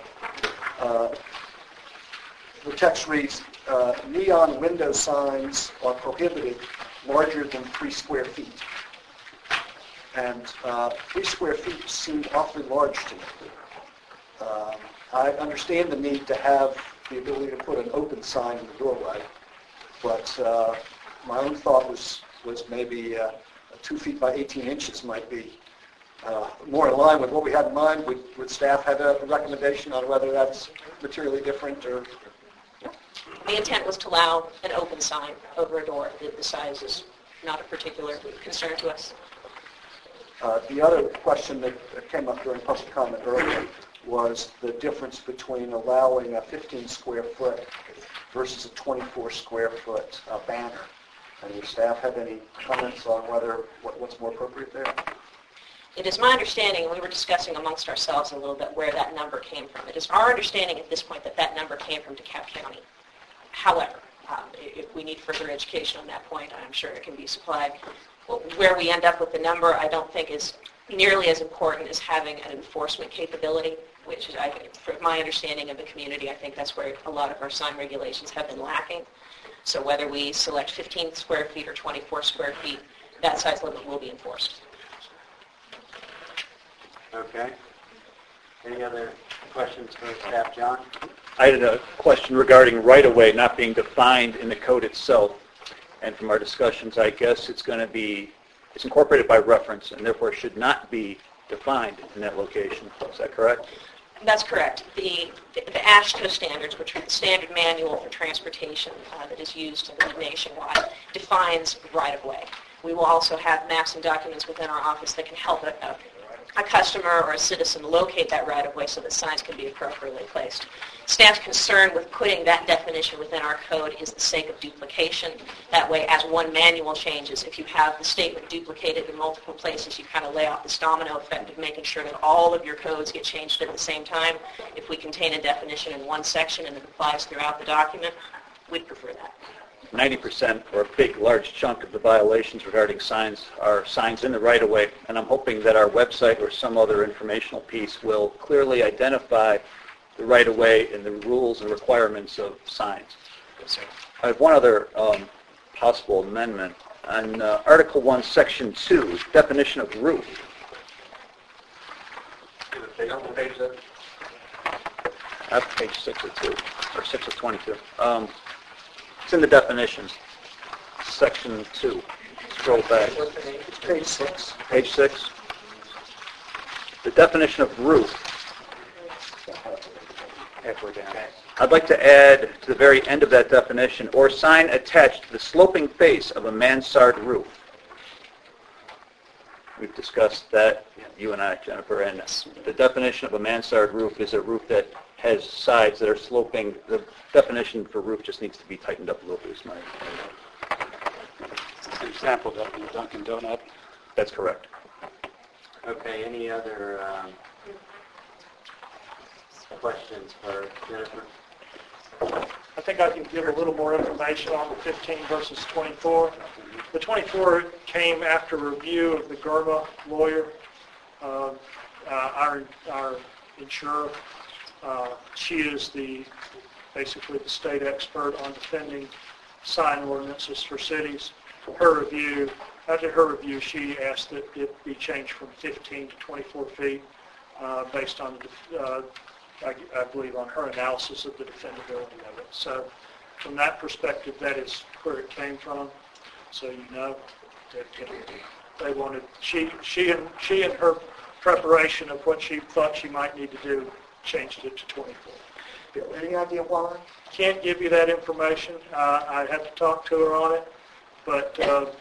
S9: The text reads, neon window signs are prohibited larger than 3 square feet. And 3 square feet seemed awfully large to me. I understand the need to have the ability to put an open sign in the doorway, but my own thought was maybe 2 feet by 18 inches might be more in line with what we had in mind. Would staff have a recommendation on whether that's materially different or...
S12: The intent was to allow an open sign over a door. The size is not a particular concern to us.
S9: The other question that came up during public comment earlier was the difference between allowing a 15 square foot versus a 24 square foot banner. And does staff have any comments on what's more appropriate there?
S12: It is my understanding, and we were discussing amongst ourselves a little bit where that number came from. It is our understanding at this point that that number came from DeKalb County. However, if we need further education on that point, I'm sure it can be supplied. Where we end up with the number, I don't think is nearly as important as having an enforcement capability, which is, from my understanding of the community, I think that's where a lot of our sign regulations have been lacking. So whether we select 15 square feet or 24 square feet, that size limit will be enforced.
S1: Okay. Any other questions for staff, John?
S3: I had a question regarding right-of-way not being defined in the code itself. And from our discussions, I guess it's incorporated by reference and therefore should not be defined in that location. Is that correct?
S12: That's correct. The AASHTO standards, which are the standard manual for transportation that is used nationwide, defines right-of-way. We will also have maps and documents within our office that can help a customer or a citizen locate that right-of-way so that signs can be appropriately placed. Staff's concern with putting that definition within our code is the sake of duplication. That way, as one manual changes, if you have the statement duplicated in multiple places, you kind of lay off this domino effect of making sure that all of your codes get changed at the same time. If we contain a definition in one section and it applies throughout the document, we'd prefer that.
S3: 90% or a big, large chunk of the violations regarding signs are signs in the right-of-way, and I'm hoping that our website or some other informational piece will clearly identify the right-of-way and the rules and requirements of signs.
S12: Yes, sir.
S3: I have one other possible amendment. On Article 1, Section 2, definition of roof. I have page 6 of 2, or 6 of 22. It's in the definitions, Section 2. Scroll back.
S9: It's page 6.
S3: Page 6. The definition of roof. Halfway down. I'd like to add to the very end of that definition, or sign attached to the sloping face of a mansard roof. We've discussed that, you and I, Jennifer, and the definition of a mansard roof is a roof that has sides that are sloping. The definition for roof just needs to be tightened up a little bit. Is my
S2: Example of the Dunkin' Donut.
S3: That's correct.
S1: Okay, any other questions for Jennifer?
S11: I think I can give a little more information on the 15 versus 24. The 24 came after review of the GERMA lawyer, our insurer. She is basically the state expert on defending sign ordinances for cities. After her review, she asked that it be changed from 15 to 24 feet based on, I believe, on her analysis of the defendability of it. So from that perspective, that is where it came from. So you know that they wanted, she and her preparation of what she thought she might need to do changed it to 24.
S9: Any idea why?
S11: Can't give you that information. I have to talk to her on it. But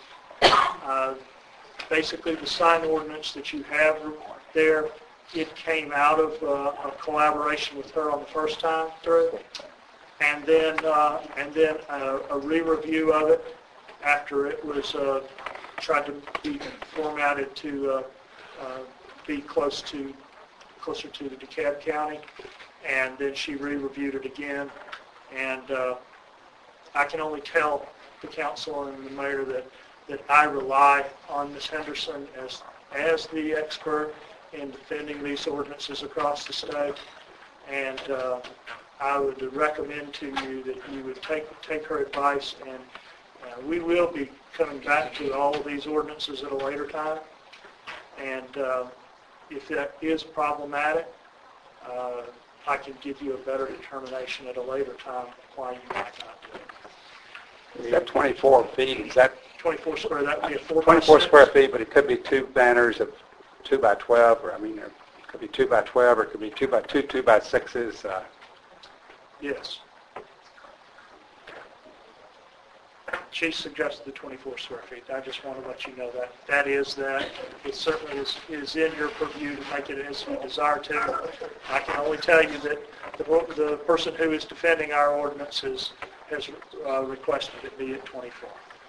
S11: basically the sign ordinance that you have there, it came out of a collaboration with her on the first time through, and then a re-review of it after it was tried to be formatted to be closer to the DeKalb County, and then she re-reviewed it again, and I can only tell the council and the mayor that I rely on Ms. Henderson as the expert in defending these ordinances across the state, and I would recommend to you that you would take her advice, and we will be coming back to all of these ordinances at a later time, and if that is problematic, I can give you a better determination at a later time why you might not do it.
S2: Is that 24 feet? Is that
S11: 24 square, that would be a 4 by
S2: 24
S11: 6.
S2: square feet, but it could be two banners of 2 by 12, or it could be 2 by 12, or it could be 2 by 2, 2 by 6s.
S11: Yes. She suggested the 24 square feet. I just want to let you know that. That is that. It certainly is in your purview to make it as you desire to. I can only tell you that the person who is defending our ordinances has requested it be at 24.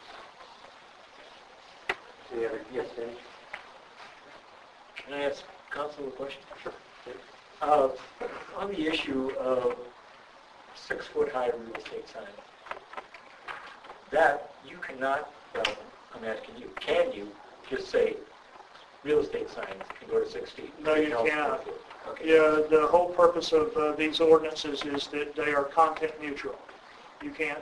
S1: Yes, Danny?
S13: Can I ask Council a question? Sure. On the issue of 6-foot-high real estate sign, that you cannot, I'm asking you, can you just say real estate signs can go to 6 feet?
S11: No, you cannot.
S13: Okay.
S11: Yeah, the whole purpose of these ordinances is that they are content neutral. You can't,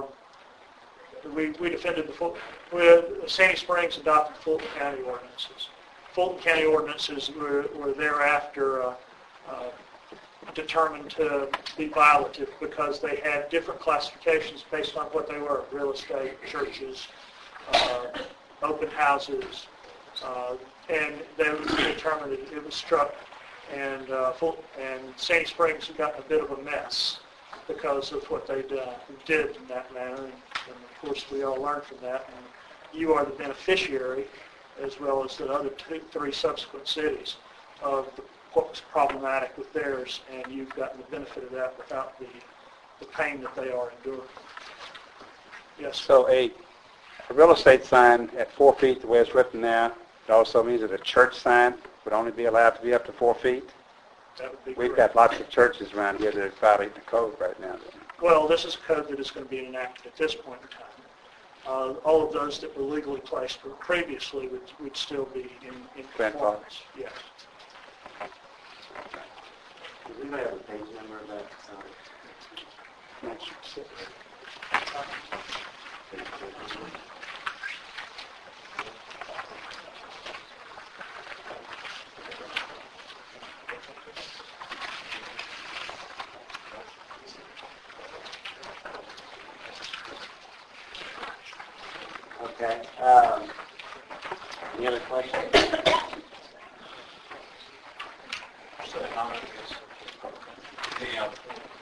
S11: we defended Sandy Springs adopted Fulton County ordinances. Fulton County ordinances were thereafter determined to be violative because they had different classifications based on what they were: real estate, churches, open houses, and they determined that it was struck. And Sandy Springs had gotten a bit of a mess because of what they did in that manner. And of course, we all learned from that. And you are the beneficiary, as well as the other 3 subsequent cities, of what was problematic with theirs, and you've gotten the benefit of that without the pain that they are enduring. Yes.
S2: So a real estate sign at 4 feet, the way it's written now, it also means that a church sign would only be allowed to be up to 4 feet.
S11: That would be
S2: We've
S11: correct.
S2: got lots of churches around here that are violating the code right now.
S11: Well, this is a code that is going to be enacted at this point in time. All of those that were legally placed previously would still be in conformance. Yes.
S1: Do we have a page number of that? Okay. Any other questions?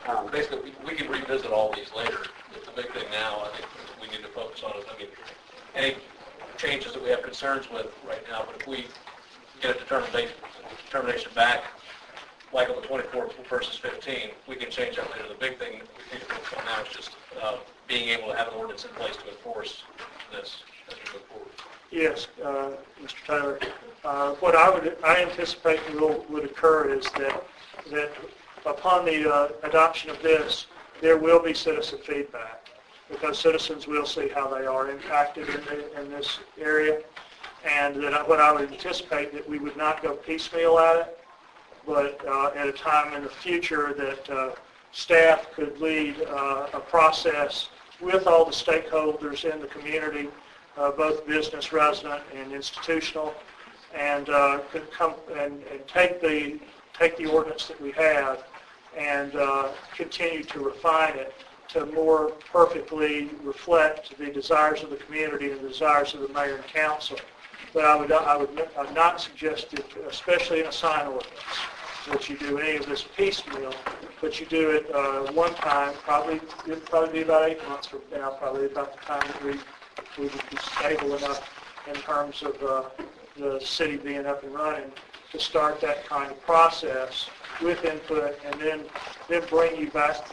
S10: Basically, we can revisit all these later. The big thing now, I think we need to focus on is, I mean, any changes that we have concerns with right now, but if we get a determination back, like on the 24th versus 15, we can change that later. The big thing we need to focus on now is just being able to have an ordinance in place to enforce this as we move forward.
S11: Yes, Mr. Taylor. What I anticipate would occur is that upon the adoption of this, there will be citizen feedback, because citizens will see how they are impacted in this area, and that what I would anticipate that we would not go piecemeal at it, but at a time in the future that staff could lead a process with all the stakeholders in the community, both business, resident, and institutional, and could come and take the ordinance that we have and continue to refine it to more perfectly reflect the desires of the community and the desires of the mayor and council. But I would not suggest it, especially in a sign ordinance, that you do any of this piecemeal, but you do it one time. It'll probably be about 8 months from now, probably about the time that we would be stable enough in terms of the city being up and running to start that kind of process with input, and then bring you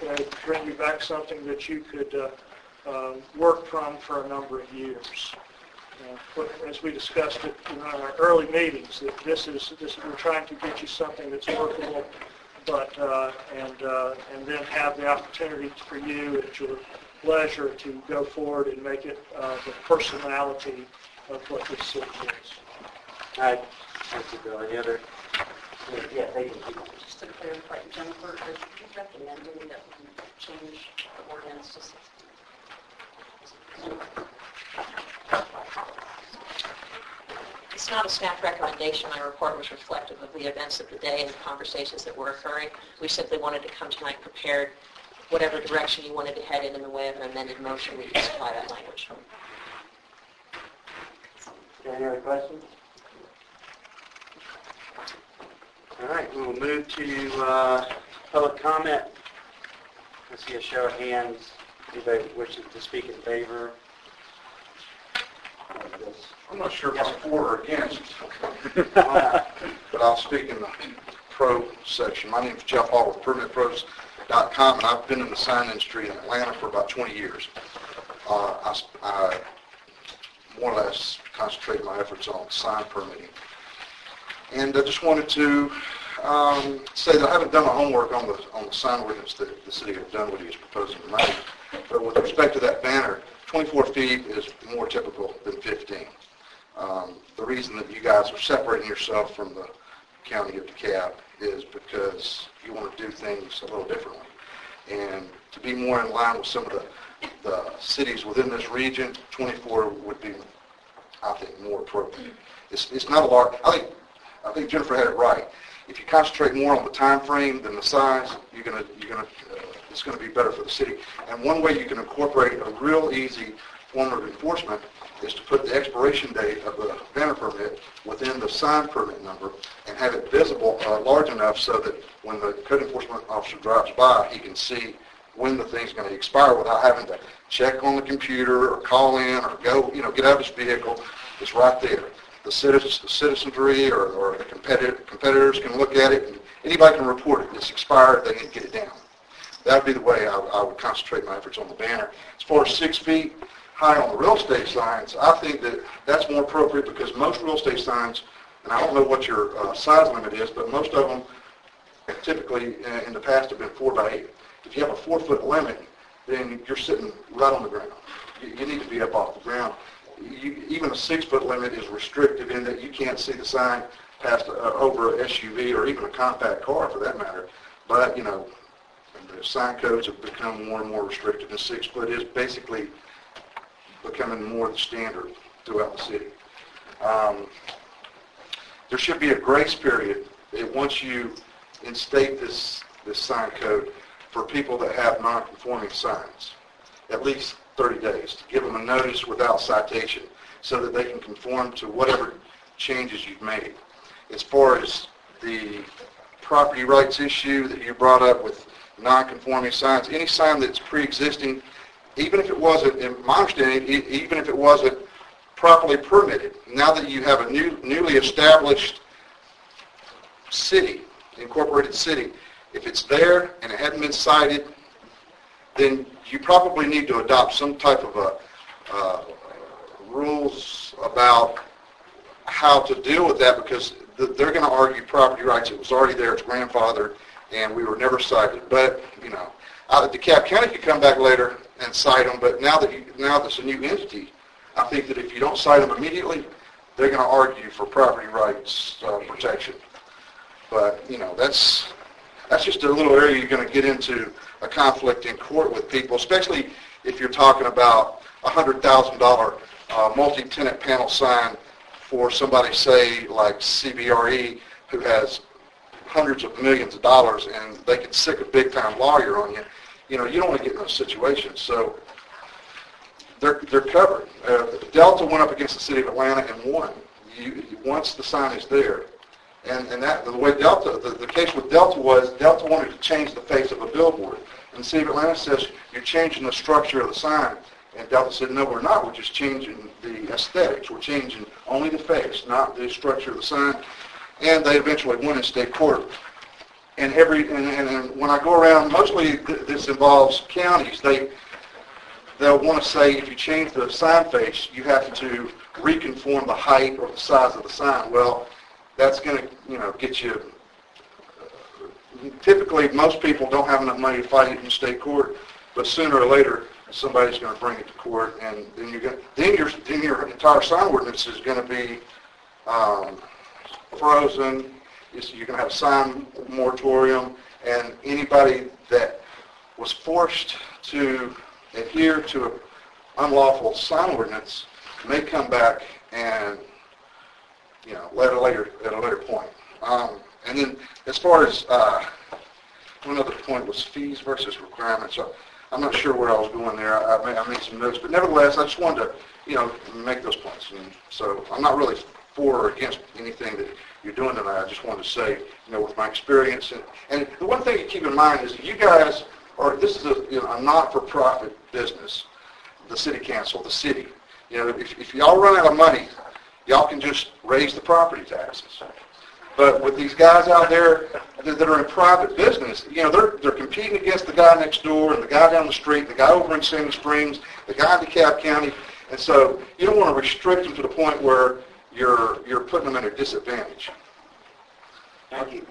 S11: back something that you could work from for a number of years. As we discussed it in our early meetings, that we're trying to get you something that's workable, but and then have the opportunity for you at your leisure to go forward and make it the personality of what this city is.
S1: All right. Thank you, Bill. Any other? Yeah, thank you.
S12: Just to clarify, Jennifer, are you recommending that we change the ordinance to 60? It's not a staff recommendation. My report was reflective of the events of the day and the conversations that were occurring. We simply wanted to come tonight prepared. Whatever direction you wanted to head in the way of an amended motion, we can supply that language.
S1: Any other questions? All right, we will move to public comment. I see a show of hands. Anybody wishing to speak in favor of this?
S15: I'm not sure if I'm for or against, but I'll speak in the pro section. My name is Jeff Hall with PermitPros.com, and I've been in the sign industry in Atlanta for about 20 years. I more or less concentrate my efforts on sign permitting. And I just wanted to say that I haven't done my homework on the sign ordinance that the city of Dunwoody is proposing to make. But with respect to that banner, 24 feet is more typical than 15. The reason that you guys are separating yourself from the county of DeKalb is because you want to do things a little differently. And to be more in line with some of the cities within this region, 24 would be, I think, more appropriate. It's not a large. I think Jennifer had it right. If you concentrate more on the time frame than the size, it's going to be better for the city. And one way you can incorporate a real easy form of enforcement is to put the expiration date of the banner permit within the sign permit number and have it visible large enough so that when the code enforcement officer drives by, he can see when the thing's going to expire without having to check on the computer or call in or go, get out of his vehicle. It's right there. The citizenry or the competitors can look at it, and anybody can report it. It's expired. They need to get it down. That would be the way I would concentrate my efforts on the banner. As far as 6 feet high on the real estate signs, I think that that's more appropriate because most real estate signs, and I don't know what your size limit is, but most of them typically in the past have been 4x8. If you have a 4-foot limit, then you're sitting right on the ground. You need to be up off the ground. Even a 6-foot limit is restrictive in that you can't see the sign past over an SUV or even a compact car for that matter. But, the sign codes have become more and more restrictive, and 6 foot is basically becoming more the standard throughout the city. There should be a grace period once you instate this sign code for people that have non-conforming signs, at least 30 days, to give them a notice without citation so that they can conform to whatever changes you've made. As far as the property rights issue that you brought up with non-conforming signs, any sign that's pre-existing, even if it wasn't, in my understanding, even if it wasn't properly permitted. Now that you have a newly established city, incorporated city, if it's there and it hadn't been cited, then you probably need to adopt some type of rules about how to deal with that, because they're going to argue property rights. It was already there, it's grandfathered, and we were never cited. But, you know, DeKalb County could come back later and cite them, but now that it's a new entity, I think that if you don't cite them immediately, they're going to argue for property rights protection. But, you know, that's just a little area you're going to get into a conflict in court with people, especially if you're talking about a $100,000 multi-tenant panel sign for somebody, say, like CBRE, who has hundreds of millions of dollars, and they can sick a big-time lawyer on you. You know, you don't want to get in those situations. So they're covered. Delta went up against the city of Atlanta and won. Once the sign is there. And that, the way Delta, the case with Delta was, Delta wanted to change the face of a billboard. And the city of Atlanta says, you're changing the structure of the sign. And Delta said, no, we're not. We're just changing the aesthetics. We're changing only the face, not the structure of the sign. And they eventually won in state court. And when I go around, mostly this involves counties. They'll want to say, if you change the sign face, you have to reconform the height or the size of the sign. Well, that's going to, you know, get you. Typically, most people don't have enough money to fight it in state court, but sooner or later, somebody's going to bring it to court, and then your entire sign ordinance is going to be frozen. You're going to have a sign moratorium, and anybody that was forced to adhere to an unlawful sign ordinance may come back and, you know, at a later point. And then as far as one other point was fees versus requirements. So I'm not sure where I was going there. I made some notes, but nevertheless, I just wanted to, you know, make those points. And so I'm not really for or against anything that you're doing tonight. I just wanted to say, you know, with my experience, and the one thing to keep in mind is that you guys are, this is a not-for-profit business, the city council, the city. You know, if y'all run out of money, y'all can just raise the property taxes. But with these guys out there that are in private business, you know, they're competing against the guy next door and the guy down the street, the guy over in Sandy Springs, the guy in DeKalb County, and so you don't want to restrict them to the point where you're putting them at a disadvantage.
S13: Thank you.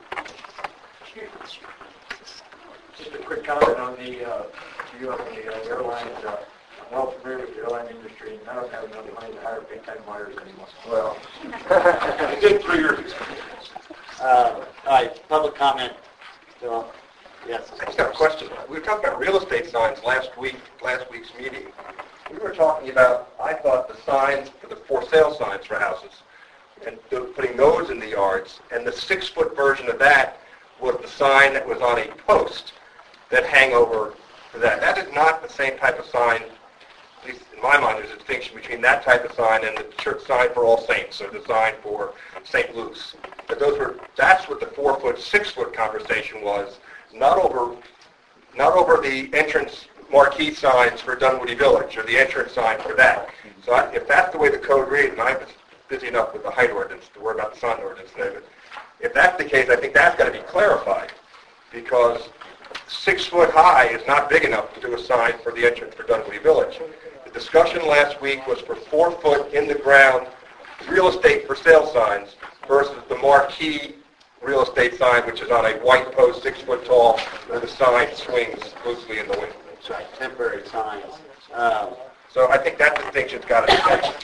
S13: Just a quick comment on the airlines. I'm well familiar with the airline industry, and none of them have enough money to hire big-time lawyers anymore.
S1: Well, I did 3 years experience. All right, public comment. Phil? Yes.
S14: I just got a question. We were talking about real estate signs last week's meeting. We were talking about, I thought, the signs for the for sale signs for houses, and putting those in the yards, and the 6-foot version of that was the sign that was on a post that hang over that. That is not the same type of sign. At least in my mind, there's a distinction between that type of sign and the church sign for All Saints, or the sign for St. Luke's. But that's what the 4-foot, 6-foot conversation was, not over the entrance marquee signs for Dunwoody Village, or the entrance sign for that. So if that's the way the code reads, and I was busy enough with the height ordinance to worry about the sign ordinance there, but if that's the case, I think that's got to be clarified, because 6 foot high is not big enough to do a sign for the entrance for Dunwoody Village. The discussion last week was for 4 foot in the ground real estate for sale signs versus the marquee real estate sign, which is on a white post 6 foot tall, where the sign swings loosely in the wind.
S1: That's right, temporary signs.
S14: So I think that distinction's got to be made.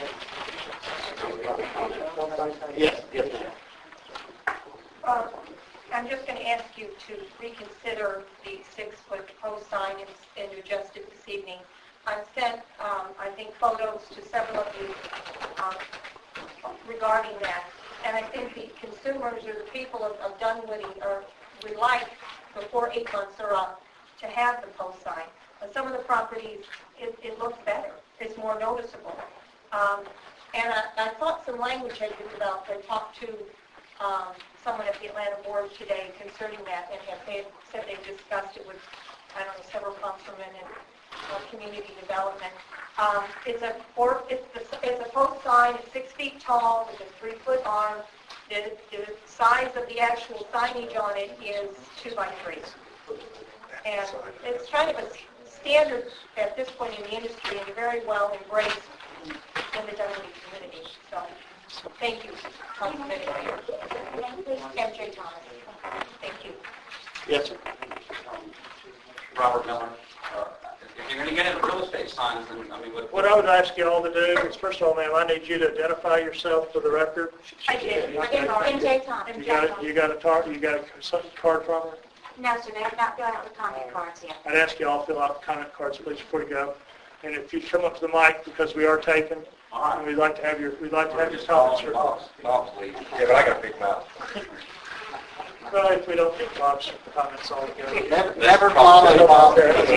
S1: Yes, yes, ma'am.
S16: I'm just going to ask you to reconsider the 6-foot post sign and adjust it this evening. I've sent, I think, photos to several of you regarding that, and I think the consumers or the people of Dunwoody would like, before 8 months are up, to have the post sign. On some of the properties, it looks better. It's more noticeable. And I thought some language had been developed. I talked to someone at the Atlanta board today concerning that, and they said they've discussed it with, I don't know, several councilmen and community development. It's a post sign. It's 6 feet tall with a 3-foot arm. The size of the actual signage on it is 2 by 3. And it's kind of a standard at this point in the industry and very well embraced in the Dunwoody community. So, thank you, Councilman MJ Thomas. Thank you.
S8: Yes, sir.
S17: Robert Miller. If you're going to get into real estate signs, then I mean,
S11: What I would ask you all to do is, first of all, ma'am, I need you to identify yourself for the record.
S6: I did. MJ Thomas.
S11: You got a card from her?
S6: No, sir, they have not filled out the comment cards yet.
S11: I'd ask you all to fill out the comment cards, please, before you go. And if you come up to the mic, because we are taping, and we'd like to have your comments.
S14: Please. Yeah, but I got a big mouth.
S11: Well, if we don't get Bob's comments all together.
S17: never follow Bob.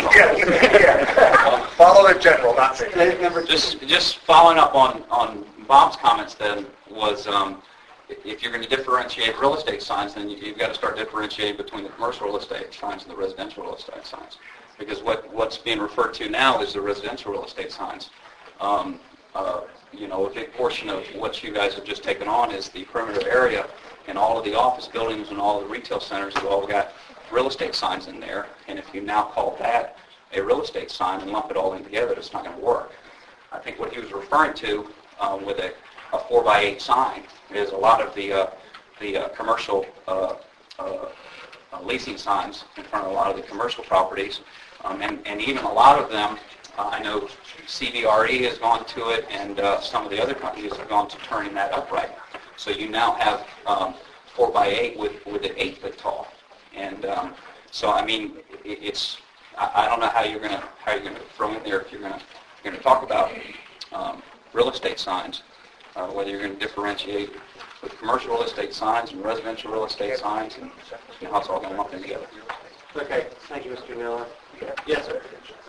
S14: Follow the general, not me.
S17: Just following up on Bob's comments then was, if you're going to differentiate real estate signs, then you've got to start differentiating between the commercial real estate signs and the residential real estate signs. Because what's being referred to now is the residential real estate signs. A big portion of what you guys have just taken on is the perimeter area, and all of the office buildings and all the retail centers have all got real estate signs in there. And if you now call that a real estate sign and lump it all in together, it's not going to work. I think what he was referring to with a 4x8 sign is a lot of the commercial leasing signs in front of a lot of the commercial properties, and even a lot of them. I know CBRE has gone to it, and some of the other companies have gone to turning that upright. So you now have 4x8 with it 8 foot tall, and so I mean it's. I don't know how you're going to throw in there if you're going to talk about real estate signs, whether you're going to differentiate with commercial real estate signs and residential real estate signs, and how it's all going to lump in together.
S1: Okay, thank you, Mr. Miller. Yes, sir.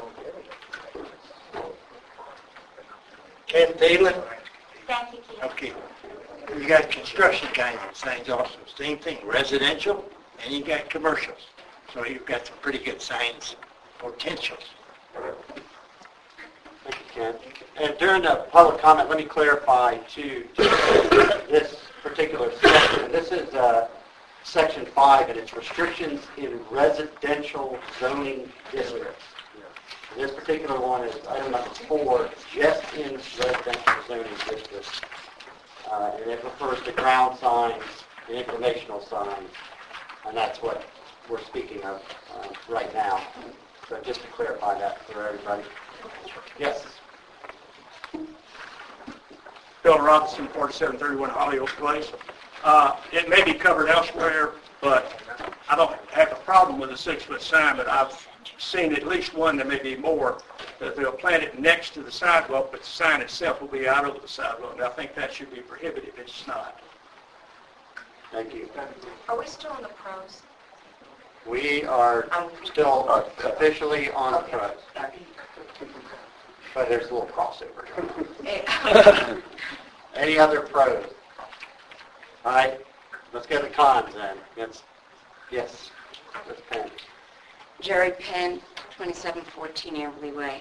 S18: Ken Thielen.
S6: Thank you, Keith.
S18: Okay. You got construction kind of signs also. Same thing, residential, and you got commercials. So you've got some pretty good signs potentials.
S1: Thank you, Ken. And during the public comment, let me clarify to this particular section. This is Section 5, and it's restrictions in residential zoning districts. This particular one is item number 4, just in residential zoning districts. And it refers to ground signs and informational signs, and that's what we're speaking of right now. So just to clarify that for everybody. Yes.
S10: Bill Robinson, 4731 Holyoke Place. It may be covered elsewhere, but I don't have a problem with a 6-foot sign, but I've seen at least one, there may be more, that they'll plant it next to the sidewalk, but the sign itself will be out over the sidewalk. And I think that should be prohibited. It's not.
S1: Thank you.
S6: Are we still in the pros?
S1: We are still officially on pros. But there's a little crossover. Any other pros? All right, let's get the cons then. Yes. Ms. Penn.
S5: Jerry Penn, 2714 Amberley Way.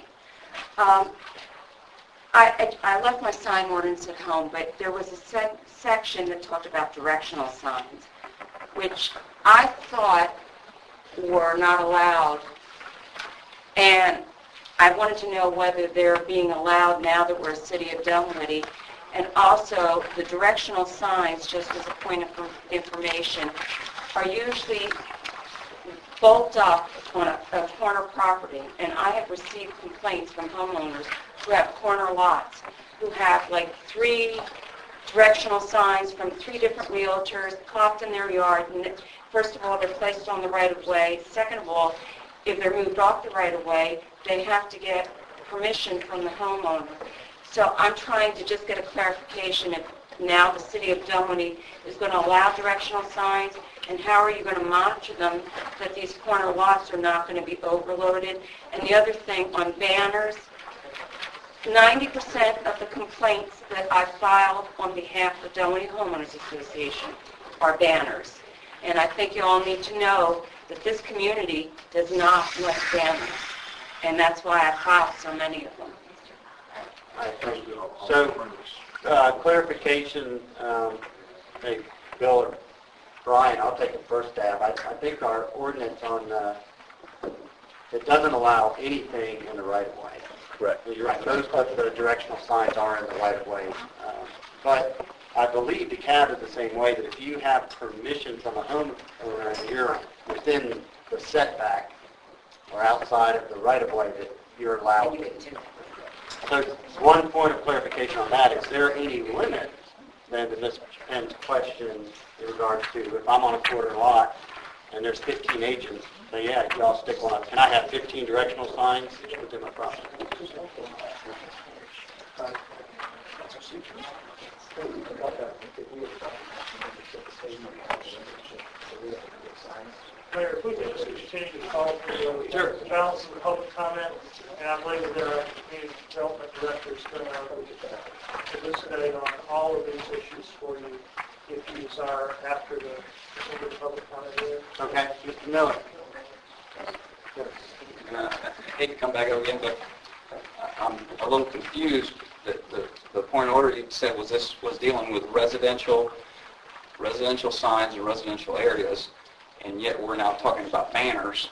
S5: I left my sign ordinance at home, but there was a section that talked about directional signs, which I thought were not allowed. And I wanted to know whether they're being allowed now that we're a city of Dunwoody. And also, the directional signs, just as a point of information, are usually bulked up on a corner property. And I have received complaints from homeowners who have corner lots, who have like 3 directional signs from 3 different realtors plopped in their yard. And first of all, they're placed on the right-of-way. Second of all, if they're moved off the right-of-way, they have to get permission from the homeowner. So I'm trying to just get a clarification if now the city of Dunwoody is going to allow directional signs, and how are you going to monitor them that these corner lots are not going to be overloaded? And the other thing on banners, 90% of the complaints that I filed on behalf of the Dunwoody Homeowners Association are banners. And I think you all need to know that this community does not like banners. And that's why I filed so many of them.
S1: All right, thank you. So, clarification, hey, Bill or Brian, I'll take the first stab. I think our ordinance on, it doesn't allow anything in the right-of-way.
S3: Correct.
S1: You're right, those types of directional signs are in the right-of-way. But I believe the CAB is the same way, that if you have permission from a homeowner and you're within the setback or outside of the right-of-way, that you're allowed to. So one point of clarification on that, is there any limit then to Ms. Penn's question in regards to if I'm on a quarter lot and there's 15 agents, say, yeah, y'all stick one up. Can I have 15 directional signs within my property?
S11: Mayor, if we could just continue to call for the balance of the public comment, and I believe that there are community development directors going to elucidate on all of these issues for you if you desire after the public comment here.
S1: Okay, Mr. Miller.
S17: I hate to come back over again, but I'm a little confused. The point of order you said was dealing with residential signs in residential areas, and yet we're now talking about banners.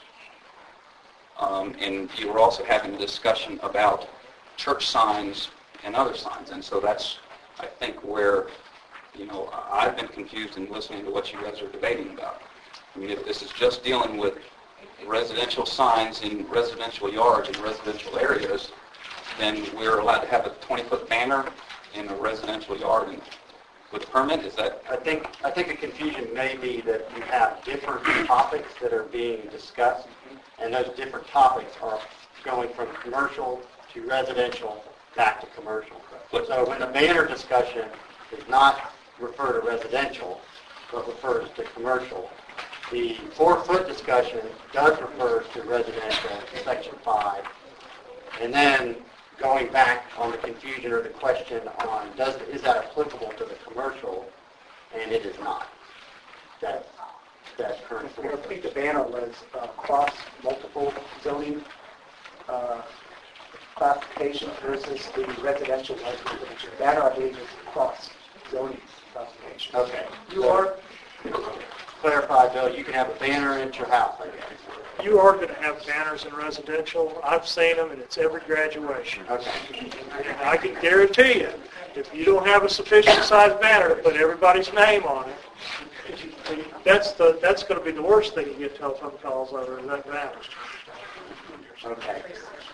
S17: And you were also having a discussion about church signs and other signs, and so that's, I think, where I've been confused in listening to what you guys are debating about. I mean, if this is just dealing with residential signs in residential yards and residential areas, then we're allowed to have a 20-foot banner in a residential yard and with a permit. Is that?
S1: I think the confusion may be that you have different topics that are being discussed, and those different topics are going from commercial to residential back to commercial. So when the banner discussion does not refer to residential, but refers to commercial, the 4-foot discussion does refer to residential, section 5, and then going back on the confusion or the question on is that applicable to the commercial, and it is not. That current.
S9: I think the banner was across multiple zoning classifications versus the residential residential. Banner, I believe, is across zoning classification.
S1: Okay. You are clarify, Bill. You can have a banner at your house, I guess.
S11: You are going to have banners in residential. I've seen them, and it's every graduation.
S1: Okay.
S11: And I can guarantee you, if you don't have a sufficient size banner to put everybody's name on it, that's going to be the worst thing you get telephone calls over that banner.
S1: Okay.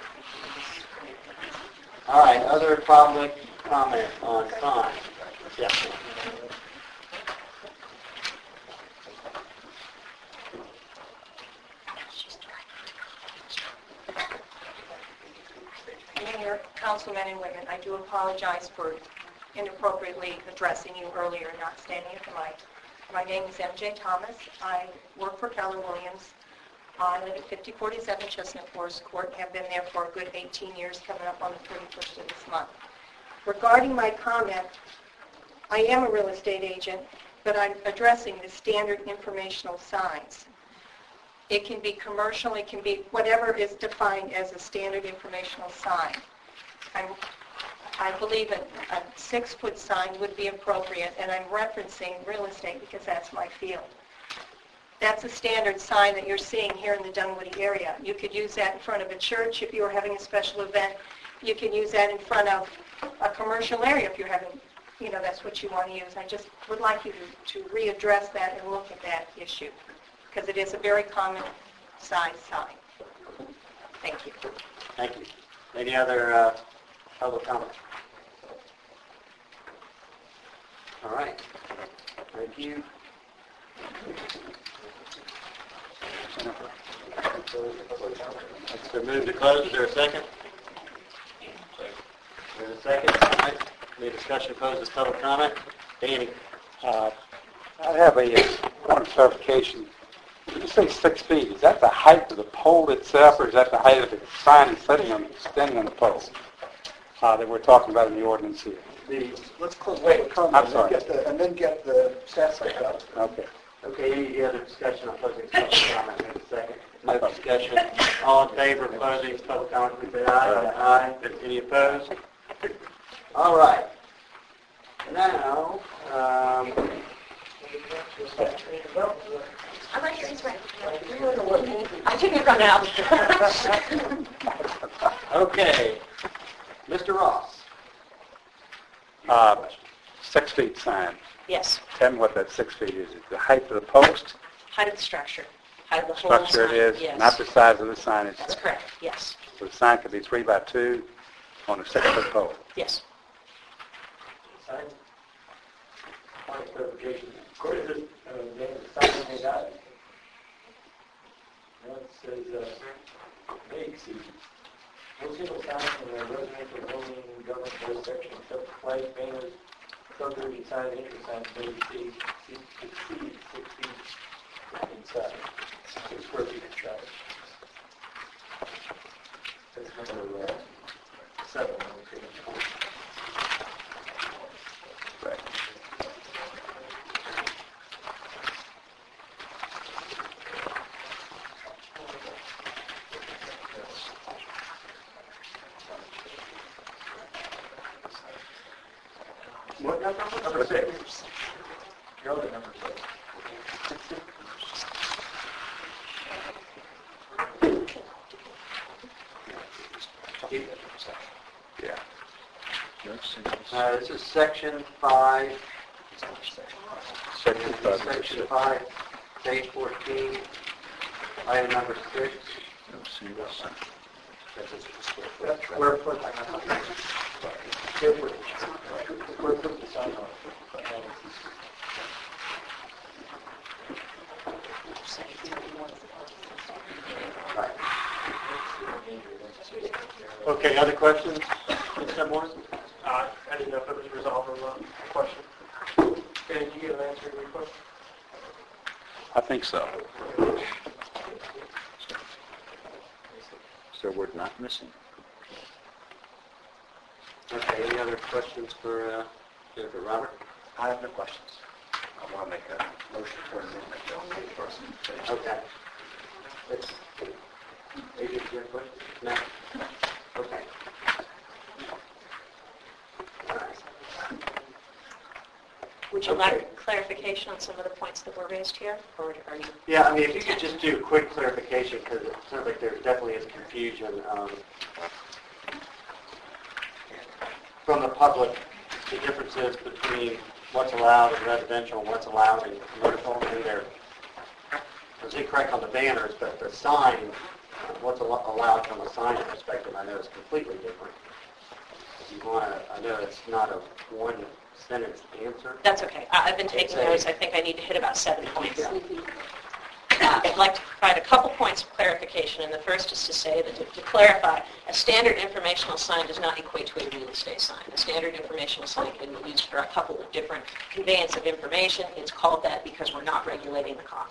S1: All right. Other public comment on signs? Yeah.
S16: Mayor, councilmen and women, I do apologize for inappropriately addressing you earlier and not standing at the mic. My name is MJ Thomas. I work for Keller Williams. I live at 5047 Chestnut Forest Court and have been there for a good 18 years, coming up on the 31st of this month. Regarding my comment, I am a real estate agent, but I'm addressing the standard informational signs. It can be commercial, it can be whatever is defined as a standard informational sign. I believe a 6-foot sign would be appropriate, and I'm referencing real estate because that's my field. That's a standard sign that you're seeing here in the Dunwoody area. You could use that in front of a church if you were having a special event. You can use that in front of a commercial area if you're having, that's what you want to use. I just would like you to readdress that and look at that issue, because it is a very common size sign. Thank you.
S1: Thank you. Any other public comments? All right. Thank you. It's been moved to close. Is there a second? There's a second. All right. Any discussion opposed to public comment? Danny.
S19: I have a point of clarification. When you say 6 feet, is that the height of the pole itself, or is that the height of the sign standing on the pole that we're talking about in the ordinance here?
S9: Let's close
S19: Wait,
S9: public comment.
S19: I'm sorry.
S9: And then get the staff side up.
S19: Okay.
S1: Okay, any other discussion on closing public comment? Wait a second. No discussion. All in favor of closing public comment, please say aye. Aye. Any opposed? All right. Now,
S12: I'm right here, he's right. I didn't run out.
S1: okay. Mr. Ross.
S19: 6 feet sign.
S12: Yes.
S19: Tell me what that 6 feet is. Is the height of the post?
S12: Height of the structure. Height of the whole
S19: Structure
S12: sign.
S19: it is,
S12: Yes.
S19: not the size of the sign itself.
S12: That's correct, yes.
S19: So the sign could be 3 by 2 on a 6-foot pole.
S12: Yes.
S13: Point of clarification. According to the sign they got, it says may exceed. No single sign in a residential zoning government jurisdiction except flag banners, subdivision signs, entry signs may exceed 6 feet inside. 6 square feet inside. That's number 7 on the page.
S19: Right.
S1: What number?
S13: Number 6. You're on the number 6.
S19: Yeah.
S1: This is section 5.
S19: Section 5.
S1: Section 5, page 14, item number 6.
S19: No single sign.
S9: That's square foot.
S13: Square foot to sign on.
S1: Right. Okay, other questions? Mr. Morrison?
S4: I didn't know if it was resolved or not. Question. Okay, did you get an answer to your question?
S19: I think so. So we're not missing.
S1: Okay, any other questions for Jennifer Robert?
S9: I have no questions. I want to make a motion for an amendment first.
S1: Okay. Adrian, do you have a question? No? Okay. All right.
S12: Would you like clarification on some of the points that were raised here, or are you?
S1: Yeah, I mean, if you could just do a quick clarification, because it sounds like there definitely is confusion from the public, the differences between what's allowed in residential and what's allowed in commercial, and they're, I say correct on the banners, but the sign, what's allowed from a sign perspective, I know is completely different. If you want to, I know it's not a one-sentence answer.
S12: That's okay. I've been taking notes. I think I need to hit about 7 points. I'd like to provide a couple points of clarification, and the first is to say that to clarify, a standard informational sign does not equate to a real estate sign. A standard informational sign can be used for a couple of different conveyance of information. It's called that because we're not regulating the copy.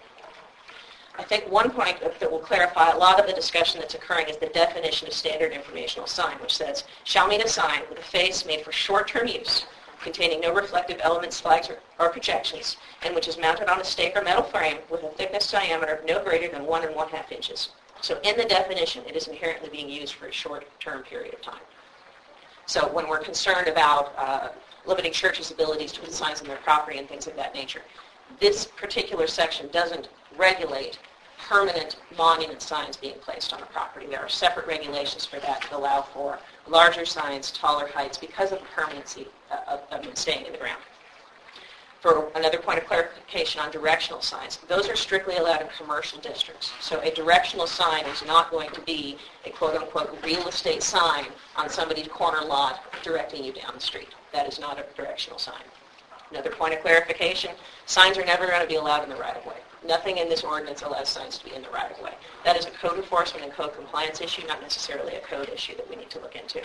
S12: I think one point that will clarify a lot of the discussion that's occurring is the definition of standard informational sign, which says, shall mean a sign with a face made for short-term use, containing no reflective elements, flags, or projections, and which is mounted on a stake or metal frame with a thickness diameter of no greater than 1 1/2 inches. So in the definition, it is inherently being used for a short-term period of time. So when we're concerned about limiting churches' abilities to put signs on their property and things of that nature, this particular section doesn't regulate permanent monument signs being placed on a property. There are separate regulations for that that allow for larger signs, taller heights, because of the permanency of them staying in the ground. For another point of clarification on directional signs, those are strictly allowed in commercial districts. So a directional sign is not going to be a quote-unquote real estate sign on somebody's corner lot directing you down the street. That is not a directional sign. Another point of clarification, signs are never going to be allowed in the right-of-way. Nothing in this ordinance allows signs to be in the right-of-way. That is a code enforcement and code compliance issue, not necessarily a code issue that we need to look into.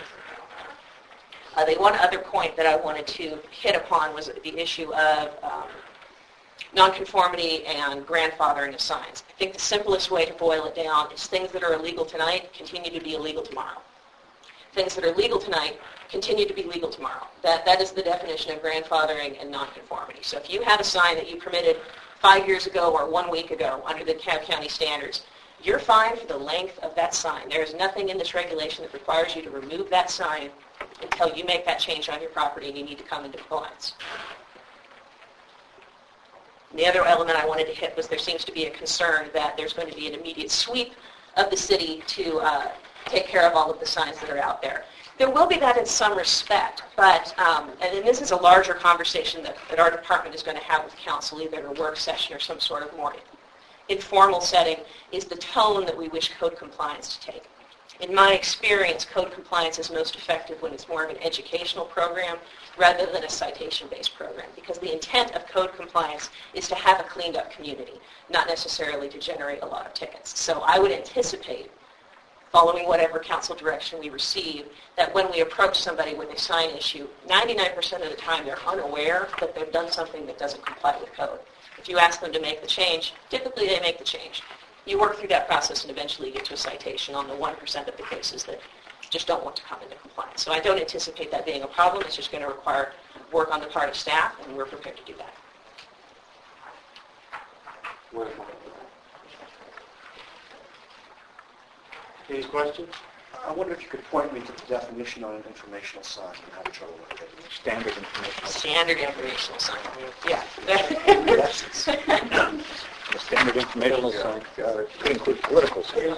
S12: The one other point that I wanted to hit upon was the issue of nonconformity and grandfathering of signs. I think the simplest way to boil it down is things that are illegal tonight continue to be illegal tomorrow. things that are legal tonight continue to be legal tomorrow. That is the definition of grandfathering and nonconformity. So if you have a sign that you permitted 5 years ago or 1 week ago under the DeKalb County standards, you're fine for the length of that sign. There is nothing in this regulation that requires you to remove that sign until you make that change on your property and you need to come into compliance. The other element I wanted to hit was there seems to be a concern that there's going to be an immediate sweep of the city to take care of all of the signs that are out there. There will be that in some respect, but, and this is a larger conversation that our department is going to have with council, either in a work session or some sort of more informal setting, is the tone that we wish code compliance to take. In my experience, code compliance is most effective when it's more of an educational program rather than a citation-based program, because the intent of code compliance is to have a cleaned-up community, not necessarily to generate a lot of tickets. So I would anticipate, following whatever council direction we receive, that when we approach somebody with a sign issue, 99% of the time they're unaware that they've done something that doesn't comply with code. If you ask them to make the change, typically they make the change. You work through that process and eventually get to a citation on the 1% of the cases that just don't want to come into compliance. So I don't anticipate that being a problem. It's just going to require work on the part of staff, and we're prepared to do that.
S1: Any questions?
S9: I wonder if you could point me to the definition on an informational sign. I'm having trouble with it.
S3: Standard informational.
S12: Standard informational sign. Yeah.
S3: The standard informational sign could include political signs.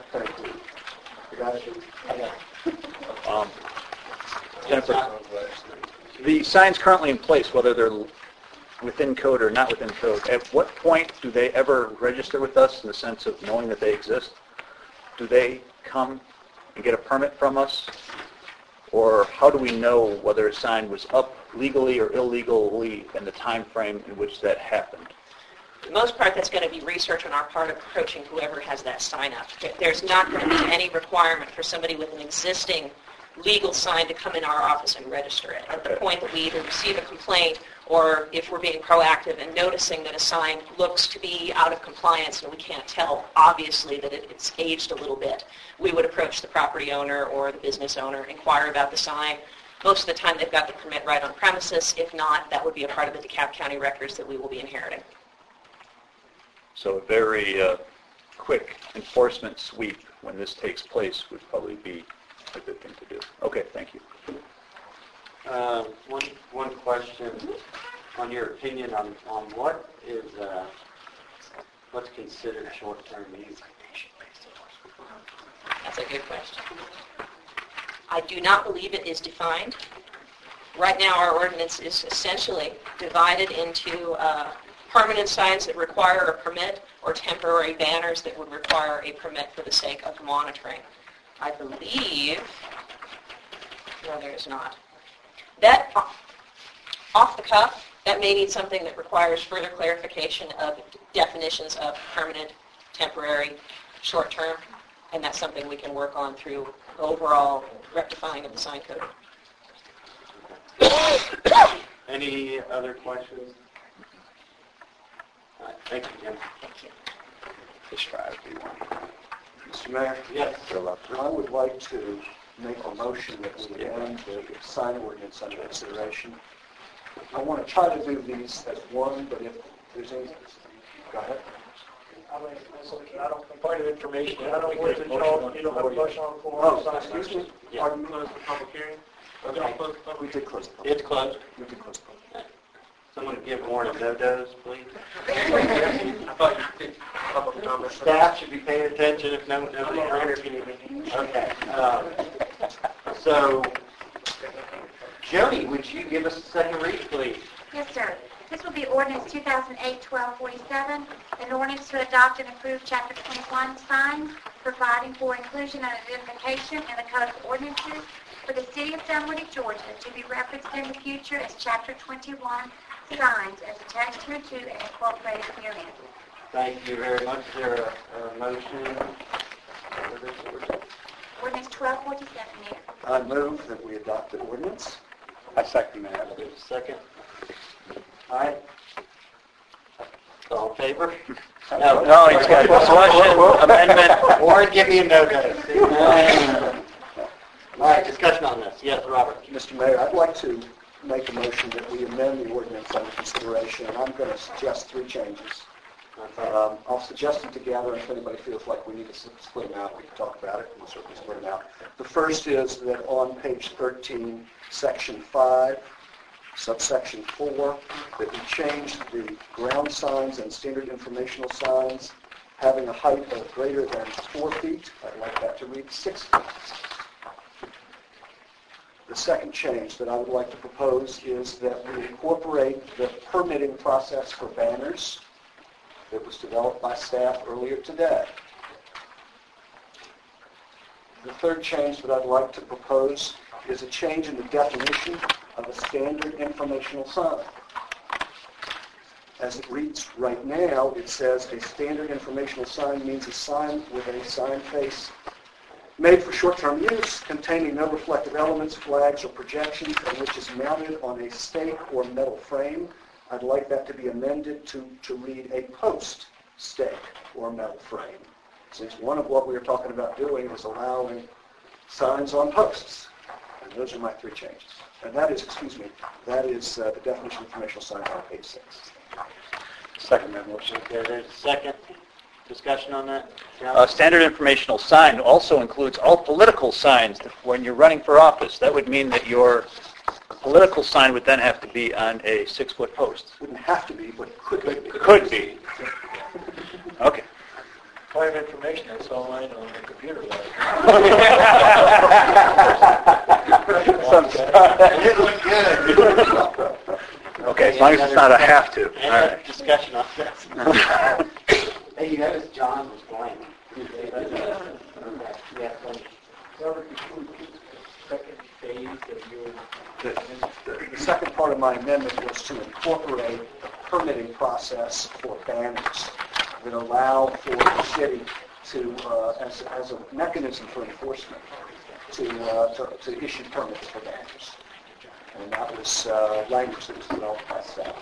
S3: Jennifer, the signs currently in place, whether they're within code or not within code, at what point do they ever register with us in the sense of knowing that they exist? Do they come and get a permit from us? Or how do we know whether a sign was up legally or illegally and the time frame in which that happened?
S12: For the most part, that's going to be research on our part of approaching whoever has that sign up. There's not going to be any requirement for somebody with an existing legal sign to come in our office and register it. At the point that we either receive a complaint or if we're being proactive and noticing that a sign looks to be out of compliance and we can't tell, obviously, that it's aged a little bit, we would approach the property owner or the business owner, inquire about the sign. Most of the time, they've got the permit right on premises. If not, that would be a part of the DeKalb County records that we will be inheriting.
S3: So a very quick enforcement sweep when this takes place would probably be a good thing to do. Okay, thank you.
S1: One question on your opinion on what is what's considered short-term use.
S12: That's a good question. I do not believe it is defined. Right now, our ordinance is essentially divided into permanent signs that require a permit or temporary banners that would require a permit for the sake of monitoring. I believe, no, there is not. That, off the cuff, that may need something that requires further clarification of definitions of permanent, temporary, short-term, and that's something we can work on through overall rectifying of the sign code.
S1: Any other questions? All right, thank you, Jim.
S12: Thank you.
S3: Just try to be one.
S9: Mr. Mayor?
S1: Yes.
S9: I would like to make a motion that we amend the sign ordinance under consideration. I want to try to do these as one, but if there's any... Go ahead.
S13: I don't, part of the information,
S11: I don't believe that you don't have a motion on the floor.
S9: Oh, excuse me?
S1: Yeah.
S11: Are you close the public hearing?
S1: Okay.
S9: We did close the public.
S1: It's closed.
S9: We did close the public.
S1: Someone give Warren a no-dos, please.
S4: I thought you did public comment.
S1: Staff should be paying attention if nobody heard. Okay. So, Jody, would you give us a second read, please?
S6: Yes, sir. This will be ordinance 2008-1247, an ordinance to adopt and approve Chapter 21 signs, providing for inclusion and identification in the Code of Ordinances for the City of Dunwoody, Georgia, to be referenced in the future as Chapter 21 signs as attached hereto and incorporated herein.
S1: Thank you very much. Is there a motion?
S6: Ordinance 1247, Mayor.
S9: I move that we adopt the ordinance.
S3: I second that.
S1: There's a second. All right. All in favor?
S3: No, he's got a question, amendment.
S1: Warren, give me a no-go. All right, discussion on this. Yes, Robert.
S9: Mr. Mayor, I'd like to make a motion that we amend the ordinance under consideration, and I'm going to suggest 3 changes. I'll suggest them together, and if anybody feels like we need to split them out, we can talk about it. We'll certainly split them out. The first is that on page 13, section 5, subsection 4, that we change the ground signs and standard informational signs having a height of greater than 4 feet. I'd like that to read 6 feet. The second change that I would like to propose is that we incorporate the permitting process for banners that was developed by staff earlier today. The third change that I'd like to propose is a change in the definition of a standard informational sign. As it reads right now, it says a standard informational sign means a sign with a sign face made for short-term use, containing no reflective elements, flags, or projections, and which is mounted on a stake or metal frame. I'd like that to be amended to read a post stake or metal frame, since one of what we were talking about doing is allowing signs on posts. And those are my 3 changes. And that is, the definition of informational signs on page 6.
S19: Second that motion.
S1: Okay, there's a second. Discussion on that?
S3: Standard informational sign also includes all political signs when you're running for office. That would mean that your political sign would then have to be on a 6-foot post.
S9: Wouldn't have to be, but could be.
S3: Could be. Okay.
S13: Point of information, that's online on the computer.
S3: Okay, as long as it's not a have to.
S1: Any
S3: All right.
S1: discussion on this? Hey, you noticed John was blank. Yes,
S9: The second part of my amendment was to incorporate the permitting process for banners that allow for the city to, as a mechanism for enforcement, to issue permits for banners. And that was language that was developed by staff.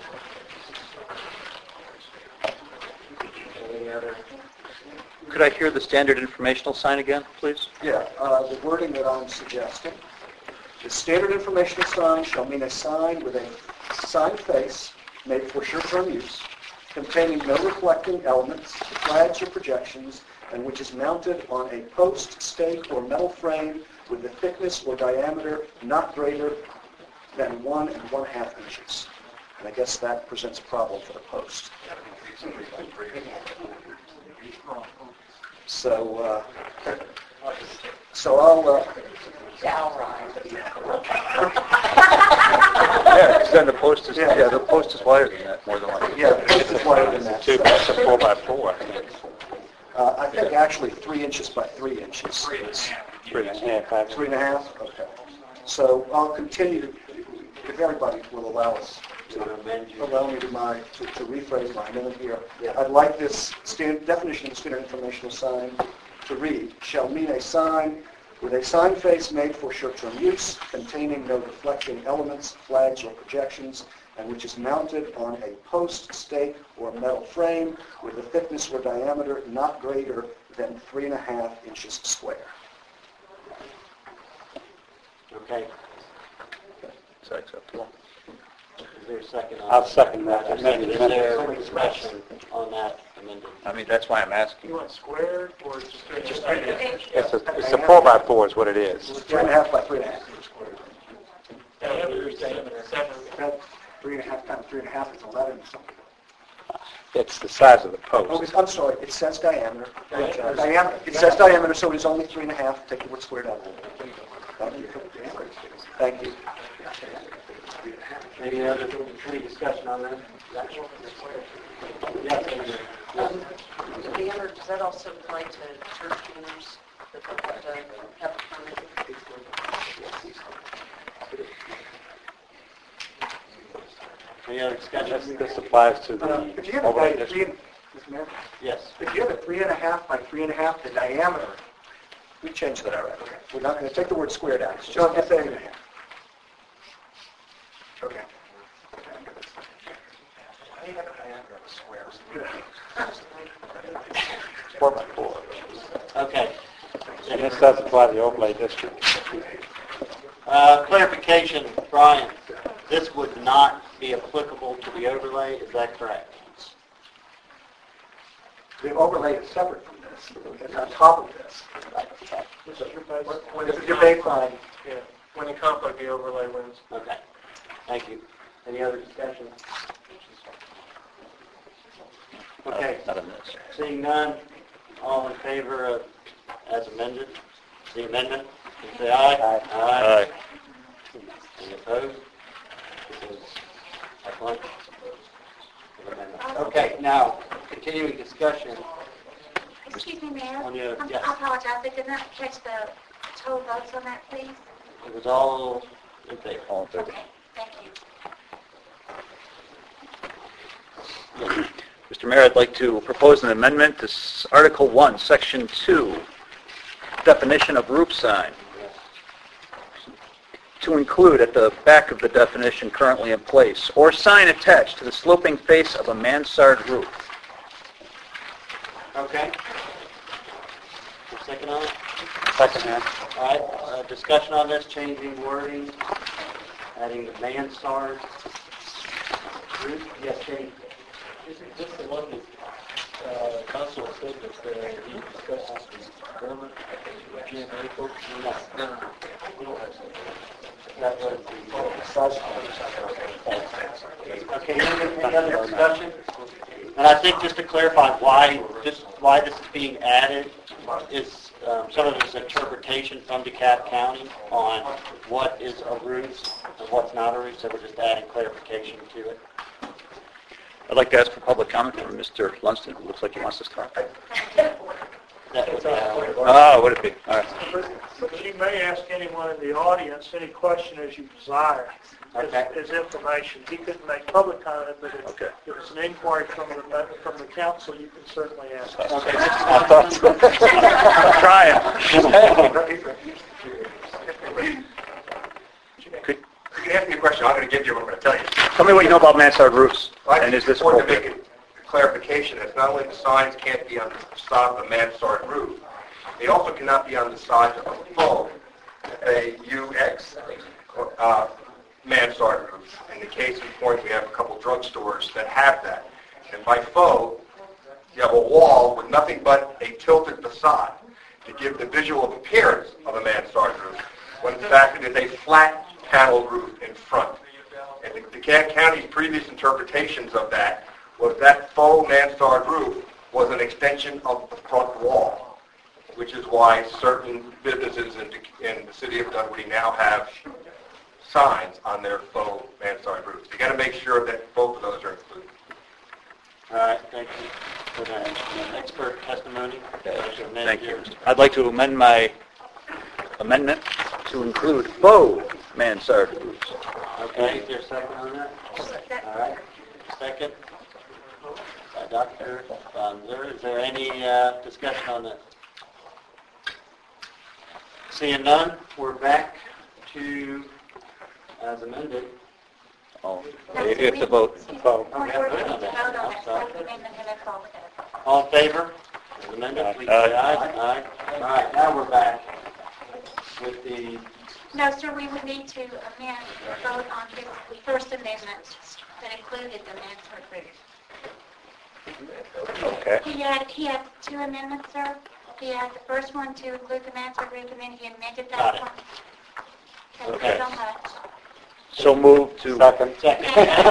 S3: Could I hear the standard informational sign again, please?
S9: Yeah, the wording that I'm suggesting. The standard informational sign shall mean a sign with a sign face made for short-term use, containing no reflecting elements, flags, or projections, and which is mounted on a post, stake, or metal frame with a thickness or diameter not greater than 1 1/2 inches. And I guess that presents a problem for the post. So I'll...
S3: Yeah, because then the post is the post is wider than that, more than likely.
S9: Yeah, the post is wider than that.
S19: That's a 4x4, I think.
S9: I think actually 3 inches by 3 inches.
S19: 3.5.
S9: 3.5? Okay. So I'll continue to, if everybody will allow us to allow me to rephrase my amendment here. I'd like this definition of standard informational sign to read, shall mean a sign with a sign face made for short-term use, containing no reflecting elements, flags, or projections, and which is mounted on a post, stake, or metal frame with a thickness or diameter not greater than 3.5 inches square.
S1: Okay.
S3: Is that acceptable?
S1: Is there a second on
S19: I'll second that.
S1: Is there discussion on that amendment?
S3: I mean, that's why I'm asking.
S4: You want squared or just straight?
S19: It's a 4x4 is what it is.
S9: 3.5 by 3.5.
S4: Diameter is 7.
S9: 3.5 times 3.5 is 11 something.
S19: It's the size of the
S9: Oh,
S19: post.
S9: I'm sorry, it says diameter. It says diameter, so it is only 3.5. Take the word squared out. Thank you. Thank you.
S1: Any discussion on that? Yes,
S5: The banner, does that also apply to church banners that have a permit?
S1: Any other discussion?
S19: This applies to the
S9: If you have
S19: overlay
S9: a
S19: district.
S1: Yes.
S9: If you have a 3.5 by 3.5, the diameter, we changed that already. We're not going to take the word squared out. It's just 3.5. Okay. I have a diameter of a square.
S19: 4x4.
S1: Okay.
S19: And this does apply to the overlay district.
S1: Clarification, Brian, this would not be applicable to the overlay, is that correct?
S9: The overlay is separate from this. It's on top of this.
S4: This is your
S9: This is your baseline.
S4: Yeah, when you conflict, the overlay wins.
S1: Okay, thank you. Any other discussion? Okay, seeing none, all in favor of, as amended, the amendment, please say aye. Aye. Any opposed? This is excellent. Okay, now, continuing discussion.
S6: Excuse me, Mayor.
S1: On your-
S6: I
S1: yes.
S6: apologize. I did not catch the total votes on that, please.
S1: It was all in favor.
S3: All in favor.
S6: Okay, thank you.
S3: Mr. Mayor, I'd like to propose an amendment to Article 1, Section 2, definition of roof sign, to include at the back of the definition currently in place, or sign attached to the sloping face of a mansard roof.
S1: Okay. Second on it?
S3: Second hand.
S1: All right, discussion on this, changing wording, adding the mansard roof. Yes, Jane.
S13: Isn't this the one that Council said that he discussed this with German, GMA folks?
S1: No. That was okay, any other discussion? And I think just to clarify why this is being added is some of this interpretation from DeKalb County on what is a roof and what's not a roof, so we're just adding clarification to it.
S3: I'd like to ask for public comment from Mr. Lunston. It looks like he wants to talk.
S1: That would be
S3: Would it be? All right.
S11: But you may ask anyone in the audience any question as you desire.
S1: Okay.
S11: As information. He couldn't make public comment, but if
S3: Okay.
S11: if it's an inquiry from the council, you can certainly ask.
S1: Okay.
S3: I'm trying.
S14: Could you ask me a question? I'm going to give you what I'm going to tell you.
S3: Tell me what you know about mansard roofs. And is this
S14: It's important to
S3: appropriate?
S14: make a clarification that not only the signs can't be on the side of a mansard roof, they also cannot be on the side of a faux, FAUX, mansard roof. In the case in point, we have a couple drugstores that have that. And by faux, you have a wall with nothing but a tilted facade to give the visual appearance of a mansard roof, when in fact it is a flat panel roof in front. And the DeKalb County's previous interpretations of that was that faux mansard roof was an extension of the front wall, which is why certain businesses in the city of Dunwoody now have signs on their faux mansard roofs. You got to make sure that both of those are included.
S1: All right, thank you for that expert testimony.
S3: Thank you. I'd like to amend my amendment to include faux mansard roofs.
S1: Okay, is there a second on that? All right, second. By Dr. Bonzer. Is there any discussion on this? Seeing none, we're back to as amended.
S3: Oh, you have to vote.
S6: Oh, we're going to vote on that second amendment and that's all it is.
S1: All in favor? As amended, please say aye. Aye. All right, now we're back with the...
S6: No, sir, we would need to amend the vote on his first amendment that included the mansard roof.
S3: Okay.
S6: He had two amendments, sir. He had the first one to include the mansard roof, and then he amended
S1: Got
S6: that
S1: it.
S6: one.
S1: Okay.
S6: So much.
S3: So move to... Second.
S1: Second.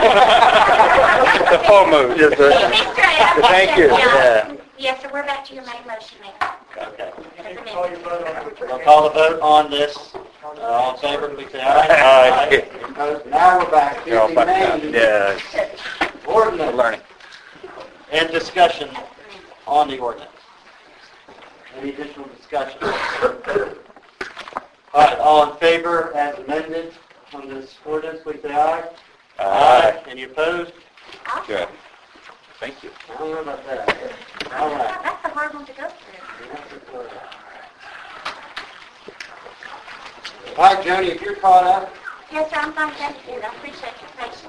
S3: The full move. Yes, sir. Thank you. Yeah.
S6: Yes, sir, we're back to your main motion now.
S1: Okay.
S6: As
S11: Call
S6: amended.
S11: your vote on it.
S1: We'll call the vote on this. All in favor, please say aye.
S3: Aye.
S1: Opposed? Now we're back to
S3: You're all
S1: the
S3: fucked up.
S1: main
S3: Yeah.
S1: ordinance
S3: Learning.
S1: and discussion on the ordinance. Any additional discussion? All right, all in favor as amended on this ordinance, please say aye.
S3: Aye.
S1: Any opposed?
S3: Good. Thank you.
S1: I don't know about that. All right.
S6: That's a hard one to go through.
S1: All right, Joni, if you're caught up,
S6: Yes, sir, I'm fine, thank you. I appreciate your patience.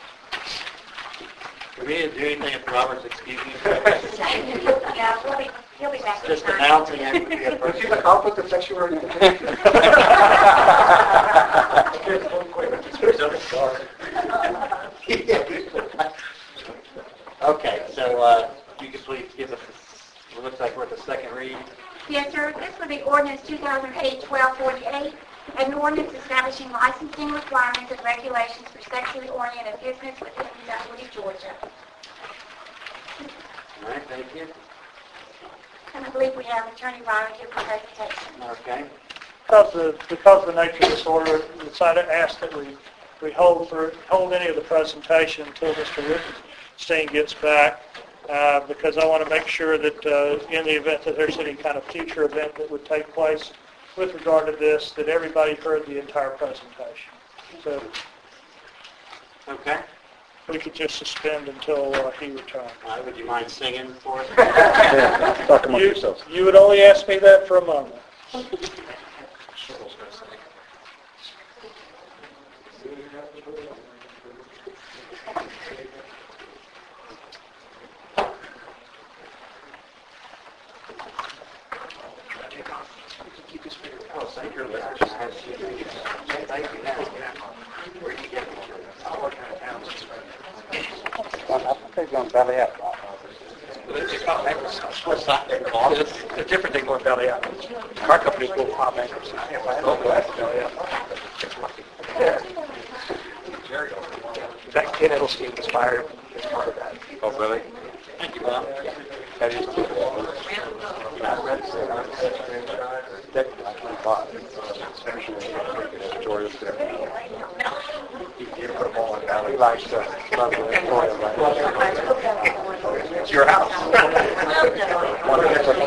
S1: do we need to do anything if Robert's excusing?
S6: Yeah, we'll be He'll be back.
S1: Just
S6: anytime.
S1: announcing it would be a
S9: Do you see the conflict of sexuality?
S1: Okay, so you could please give us, it looks like we're at the second read.
S6: Yes, sir. This would be ordinance 2008-1248, an ordinance establishing licensing requirements and regulations for sexually oriented business within Dunwoody, Georgia.
S1: All right, thank you.
S6: And I believe we have Attorney Ryan here for presentation.
S1: Okay.
S11: Because of the nature of this order, we decided to ask that we hold any of the presentation until Mr. Wittenstein gets back, because I want to make sure that in the event that there's any kind of future event that would take place with regard to this, that everybody heard the entire presentation. So
S1: Okay.
S11: we could just suspend until he returns.
S1: All right, would you mind singing for us?
S3: Talk among yourselves.
S11: You would only ask me that for a moment.
S1: Oh, thank you. Where'd you get it?
S19: They're going belly up.
S8: It's a different thing going belly up. Car companies will file bankruptcy. In fact, Ken Edelstein was fired as part of that.
S19: Oh, really?
S1: Thank you, Bob.
S19: That is true. He likes to love the Victoria.
S14: It's your house.